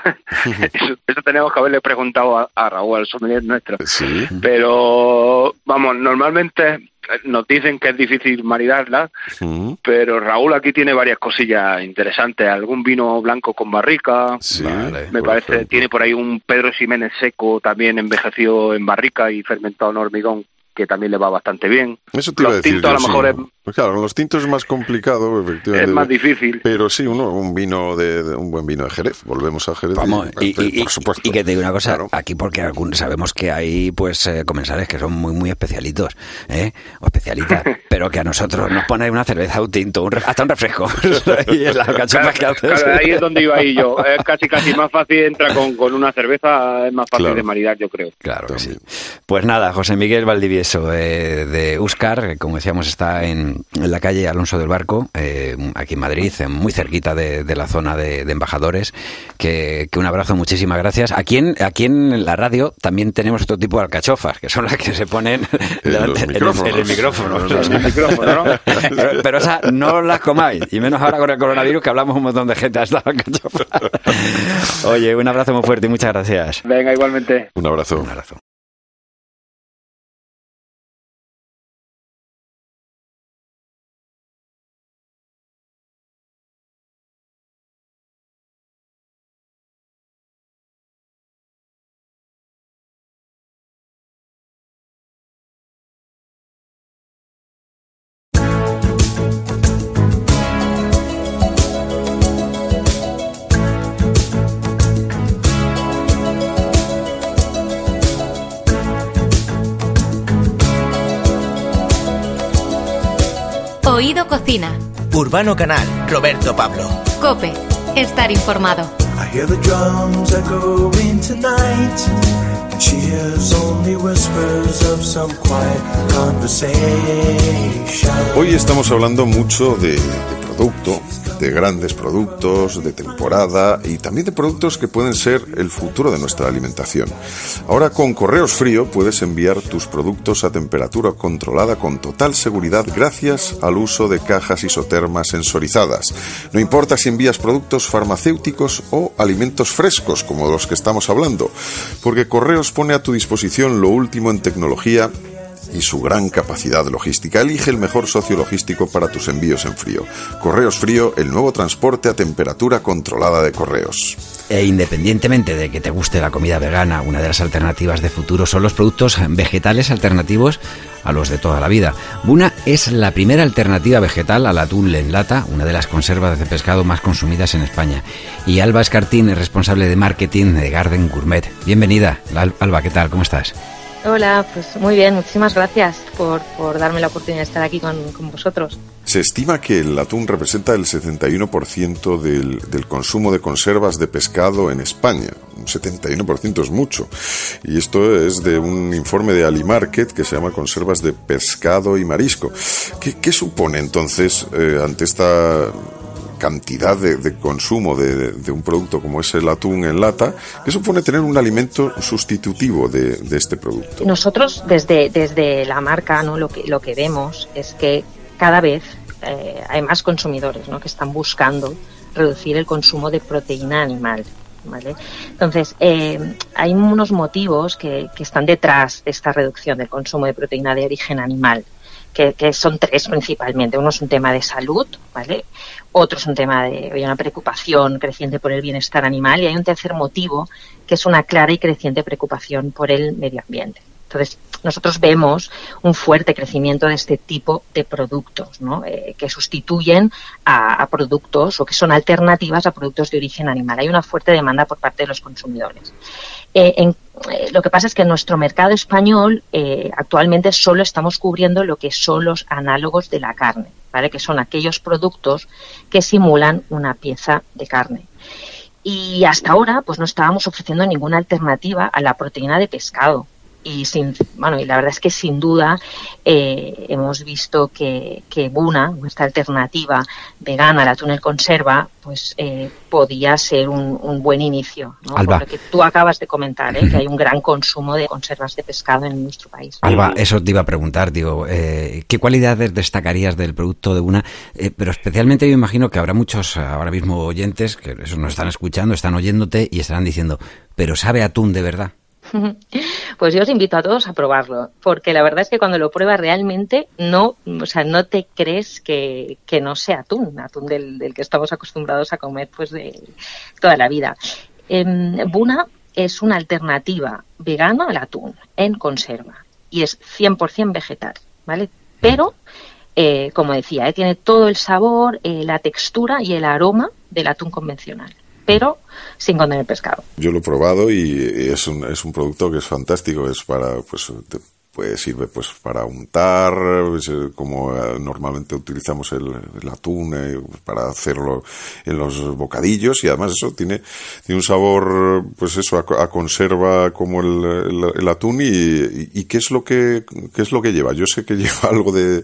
eso, eso tenemos que haberle preguntado a, a Raúl, al sommelier nuestro. Sí. Pero, vamos, normalmente nos dicen que es difícil maridarla, sí. pero Raúl aquí tiene varias cosillas interesantes. Algún vino blanco con barrica, sí, vale, me parece, ejemplo. Tiene por ahí un Pedro Ximénez seco, también envejecido en barrica y fermentado en hormigón, que también le va bastante bien. Eso te iba los a decir tintos yo, a lo mejor sí. es... Pues claro, los tintos es más complicado, efectivamente. Es más difícil. Pero sí, uno, un vino de, de un buen vino de Jerez. Volvemos a Jerez. Vamos, y, y, y, por supuesto. Y que te digo una cosa, claro. aquí porque algún, sabemos que hay pues eh, comensales que son muy muy especialitos, ¿eh? O especialitas, pero que a nosotros nos pone una cerveza, un tinto, un, hasta un refresco. y en las alcachofas que haces. Claro, ahí es donde iba ahí yo. Es casi casi más fácil, entra con, con una cerveza, es más fácil claro. de maridar, yo creo. Claro que sí. Pues nada, José Miguel Valdivieso, eh, de Úscar, como decíamos, está en, en la calle Alonso del Barco, eh, aquí en Madrid, muy cerquita de, de la zona de, de embajadores. Que, que un abrazo, muchísimas gracias. Aquí en, aquí en la radio también tenemos otro tipo de alcachofas, que son las que se ponen en, delante, en, en el micrófono. En el micrófono, ¿no? pero, pero esas no las comáis, y menos ahora con el coronavirus, que hablamos un montón de gente a estas alcachofas. Oye, un abrazo muy fuerte y muchas gracias. Venga, igualmente. Un abrazo. Un abrazo. Oído Cocina. Urbano Canal, Roberto Pablo. COPE. Estar informado. I hear the drums echoing tonight. And she hears only whispers of some quiet conversation. Hoy estamos hablando mucho de, de producto, de grandes productos, de temporada y también de productos que pueden ser el futuro de nuestra alimentación. Ahora con Correos Frío puedes enviar tus productos a temperatura controlada con total seguridad gracias al uso de cajas isotermas sensorizadas. No importa si envías productos farmacéuticos o alimentos frescos como los que estamos hablando, porque Correos pone a tu disposición lo último en tecnología y su gran capacidad logística. Elige el mejor socio logístico para tus envíos en frío. Correos Frío, el nuevo transporte a temperatura controlada de correos. E independientemente de que te guste la comida vegana, una de las alternativas de futuro son los productos vegetales alternativos a los de toda la vida. Buna es la primera alternativa vegetal al atún en lata, una de las conservas de pescado más consumidas en España. Y Alba Escartín es responsable de marketing de Garden Gourmet. Bienvenida, Alba, ¿qué tal? ¿Cómo estás? Hola, pues muy bien, muchísimas gracias por, por darme la oportunidad de estar aquí con, con vosotros. Se estima que el atún representa el setenta y uno por ciento del, del consumo de conservas de pescado en España. Un setenta y uno por ciento es mucho. Y esto es de un informe de Alimarket que se llama Conservas de Pescado y Marisco. ¿Qué, qué supone entonces eh, ante esta cantidad de, de consumo de, de un producto como es el atún en lata, qué supone tener un alimento sustitutivo de, de este producto? Nosotros desde, desde la marca, ¿no? lo, que, lo que vemos es que cada vez eh, hay más consumidores, ¿no? que están buscando reducir el consumo de proteína animal. ¿Vale? Entonces, eh, hay unos motivos que, que están detrás de esta reducción del consumo de proteína de origen animal. Que, que son tres principalmente. Uno es un tema de salud, ¿vale? Otro es un tema de hay una preocupación creciente por el bienestar animal y hay un tercer motivo que es una clara y creciente preocupación por el medio ambiente. Entonces, nosotros vemos un fuerte crecimiento de este tipo de productos, ¿no? Eh, que sustituyen a, a productos o que son alternativas a productos de origen animal. Hay una fuerte demanda por parte de los consumidores. Eh, en, eh, lo que pasa es que en nuestro mercado español eh, actualmente solo estamos cubriendo lo que son los análogos de la carne, ¿vale? Que son aquellos productos que simulan una pieza de carne. Y hasta ahora pues no estábamos ofreciendo ninguna alternativa a la proteína de pescado. Y sin, bueno, y la verdad es que sin duda eh, hemos visto que, que Buna, nuestra alternativa vegana al atún en conserva, pues eh, podía ser un, un buen inicio, ¿no? Alba. Por lo que tú acabas de comentar, ¿eh? que hay un gran consumo de conservas de pescado en nuestro país. Alba, eso te iba a preguntar, digo, eh, ¿qué cualidades destacarías del producto de Buna? Eh, pero especialmente yo imagino que habrá muchos ahora mismo oyentes que eso nos están escuchando, están oyéndote y estarán diciendo, ¿pero sabe atún de verdad? Pues yo os invito a todos a probarlo, porque la verdad es que cuando lo pruebas realmente no, o sea, no te crees que, que no sea atún, atún del, del que estamos acostumbrados a comer pues de toda la vida. Eh, Buna es una alternativa vegana al atún en conserva y es cien por ciento vegetal, ¿vale? Pero, eh, como decía, eh, tiene todo el sabor, eh, la textura y el aroma del atún convencional, pero sin contener pescado. Yo lo he probado y es un, es un producto que es fantástico, es para, pues, te, pues sirve pues para untar, pues, como eh, normalmente utilizamos el, el atún eh, para hacerlo en los bocadillos y además eso tiene, tiene un sabor, pues eso, a, a conserva como el, el, el atún y, y, y ¿qué es lo que, qué es lo que lleva? Yo sé que lleva algo de,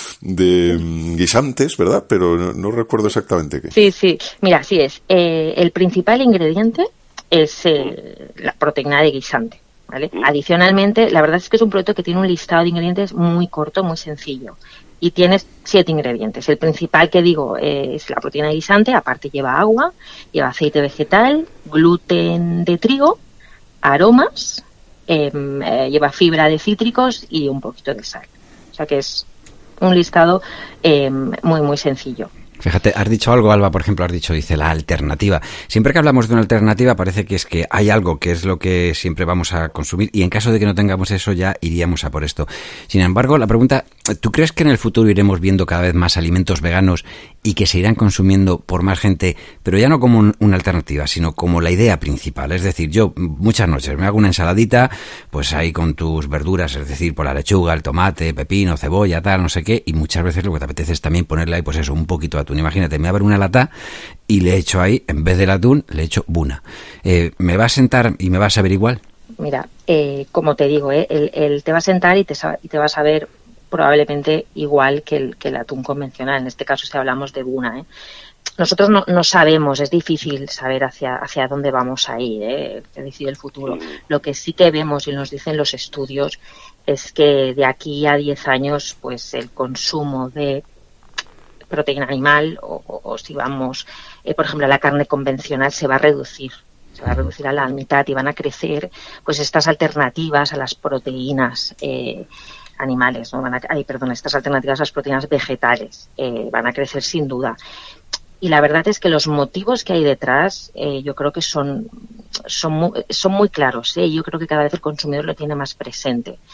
de guisantes, ¿verdad? Pero no, no recuerdo exactamente qué. Sí, sí, mira, así es. Eh, el principal ingrediente es eh, la proteína de guisante. ¿Vale? Adicionalmente, la verdad es que es un producto que tiene un listado de ingredientes muy corto, muy sencillo. Y tiene siete ingredientes. El principal que digo eh, es la proteína de guisante, aparte lleva agua, lleva aceite vegetal, gluten de trigo, aromas, eh, eh, lleva fibra de cítricos y un poquito de sal. O sea que es un listado eh, muy, muy sencillo. Fíjate, has dicho algo, Alba, por ejemplo, has dicho, dice, la alternativa. Siempre que hablamos de una alternativa parece que es que hay algo que es lo que siempre vamos a consumir y en caso de que no tengamos eso ya iríamos a por esto. Sin embargo, la pregunta, ¿tú crees que en el futuro iremos viendo cada vez más alimentos veganos y que se irán consumiendo por más gente, pero ya no como un, una alternativa, sino como la idea principal? Es decir, yo muchas noches me hago una ensaladita, pues ahí con tus verduras, es decir, por la lechuga, el tomate, pepino, cebolla, tal, no sé qué, y muchas veces lo que te apetece es también ponerle ahí, pues eso, un poquito de atún. Imagínate, me abro una lata y le echo ahí, en vez del atún, le echo Buna. Eh, ¿Me va a sentar y me va a saber igual? Mira, eh, como te digo, eh, el, el te va a sentar y te, y te va a saber probablemente igual que el, que el atún convencional. En este caso, si hablamos de Buna, ¿eh? Nosotros no, no sabemos, es difícil saber hacia, hacia dónde vamos a ir, ¿eh? Es decir, el futuro. Lo que sí que vemos y nos dicen los estudios es que de aquí a diez años, pues el consumo de proteína animal o, o, o si vamos, eh, por ejemplo, a la carne convencional se va a reducir, se va a reducir a la mitad y van a crecer pues estas alternativas a las proteínas eh, animales, ¿no? Van a, ay, perdón, estas alternativas a las proteínas vegetales eh, van a crecer sin duda. Y la verdad es que los motivos que hay detrás eh, yo creo que son, son, muy, son muy claros, ¿eh? Yo creo que cada vez el consumidor lo tiene más presente.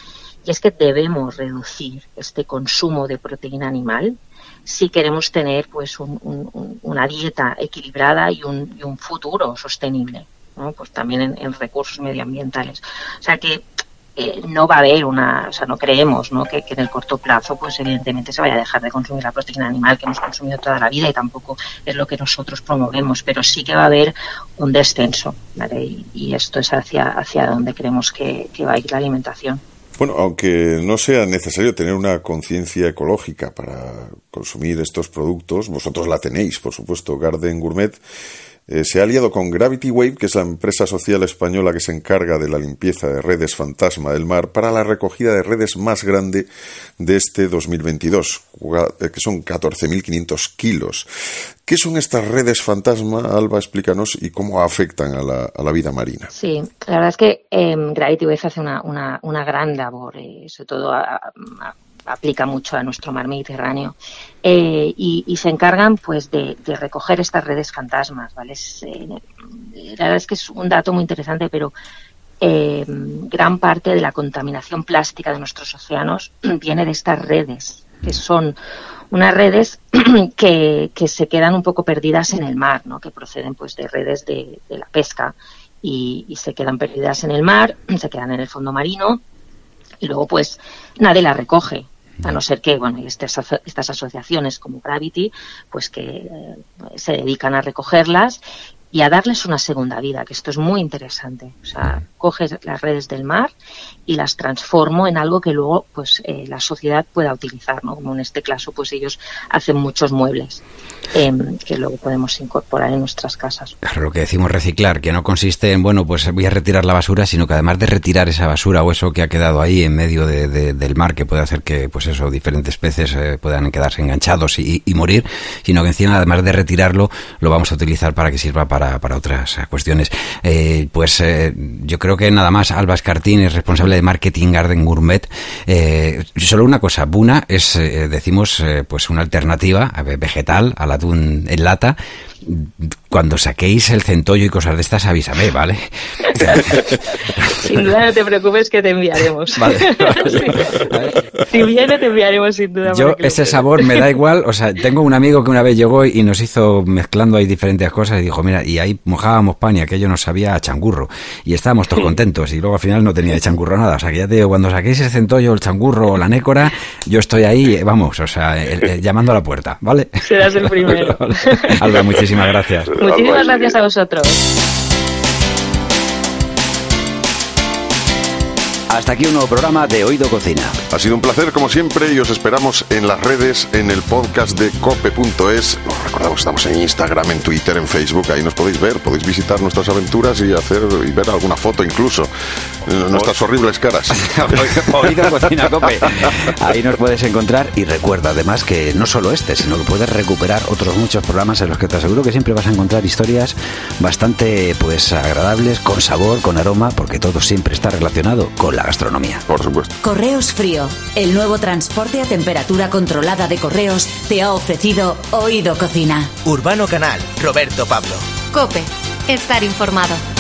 y es que debemos reducir este consumo de proteína animal si queremos tener pues un, un, una dieta equilibrada y un, y un futuro sostenible, ¿no? Pues también en, en recursos medioambientales. O sea que eh, no va a haber una, o sea, no creemos, ¿no? Que, que en el corto plazo, pues evidentemente se vaya a dejar de consumir la proteína animal que hemos consumido toda la vida, y tampoco es lo que nosotros promovemos, pero sí que va a haber un descenso, ¿vale? Y, y esto es hacia, hacia donde creemos que, que va a ir la alimentación. Bueno, aunque no sea necesario tener una conciencia ecológica para consumir estos productos, vosotros la tenéis, por supuesto. Garden Gourmet eh, se ha aliado con Gravity Wave, que es la empresa social española que se encarga de la limpieza de redes fantasma del mar, para la recogida de redes más grande de este dos mil veintidós, que son catorce mil quinientos kilos. ¿Qué son estas redes fantasma, Alba? Explícanos, y cómo afectan a la, a la vida marina. Sí, la verdad es que eh, Gravity Wave hace una, una, una gran labor, eh, sobre todo a, a, aplica mucho a nuestro mar Mediterráneo, eh, y, y se encargan pues de, de recoger estas redes fantasmas, ¿vale? Es, eh, la verdad es que es un dato muy interesante, pero eh, gran parte de la contaminación plástica de nuestros océanos viene de estas redes, que son unas redes que, que se quedan un poco perdidas en el mar, ¿no? Que proceden pues de redes de, de la pesca y, y se quedan perdidas en el mar, se quedan en el fondo marino y luego pues nadie las recoge, a no ser que, bueno, estas, estas asociaciones como Gravity pues que eh, se dedican a recogerlas y a darles una segunda vida, que esto es muy interesante. O sea, coges las redes del mar y las transformo en algo que luego pues eh, la sociedad pueda utilizar, ¿no? Como en este caso pues ellos hacen muchos muebles eh, que luego podemos incorporar en nuestras casas. Claro, lo que decimos reciclar, que no consiste en, bueno, pues voy a retirar la basura, sino que además de retirar esa basura o eso que ha quedado ahí en medio de, de, del mar, que puede hacer que, pues eso, diferentes peces eh, puedan quedarse enganchados y, y morir, sino que encima, además de retirarlo, lo vamos a utilizar para que sirva para Para, para otras cuestiones. Eh, pues eh, yo creo que nada más. Alba Escartín es responsable de marketing Garden Gourmet. Eh, solo una cosa, Buna es, eh, decimos, eh, pues una alternativa vegetal al atún en lata. Cuando saquéis el centollo y cosas de estas, avísame, ¿vale? Sin duda, no te preocupes, que te enviaremos. Vale. Sí. Si viene, te enviaremos sin duda. Yo ese sabor me da igual. O sea, tengo un amigo que una vez llegó y nos hizo mezclando ahí diferentes cosas y dijo, mira, y ahí mojábamos pan y aquello nos sabía a changurro. Y estábamos todos contentos y luego al final no tenía de changurro nada. O sea, que ya te digo, cuando saquéis el centollo, el changurro o la nécora, yo estoy ahí, vamos, o sea, el, el, llamando a la puerta, ¿vale? Serás el primero. Alba, muchísimas gracias. Muchísimas gracias a vosotros. Hasta aquí un nuevo programa de Oído Cocina. Ha sido un placer, como siempre, y os esperamos en las redes, en el podcast de cope punto es. Os recordamos, estamos en Instagram, en Twitter, en Facebook. Ahí nos podéis ver, podéis visitar nuestras aventuras y hacer y ver alguna foto incluso. Nuestras horribles caras. Oído Cocina Cope. Ahí nos puedes encontrar, y recuerda además que no solo este, sino que puedes recuperar otros muchos programas en los que te aseguro que siempre vas a encontrar historias bastante pues agradables, con sabor, con aroma, porque todo siempre está relacionado con la gastronomía. Por supuesto. Correos Frío, el nuevo transporte a temperatura controlada de correos, te ha ofrecido Oído Cocina. Urbano Canal, Roberto Pablo. COPE, estar informado.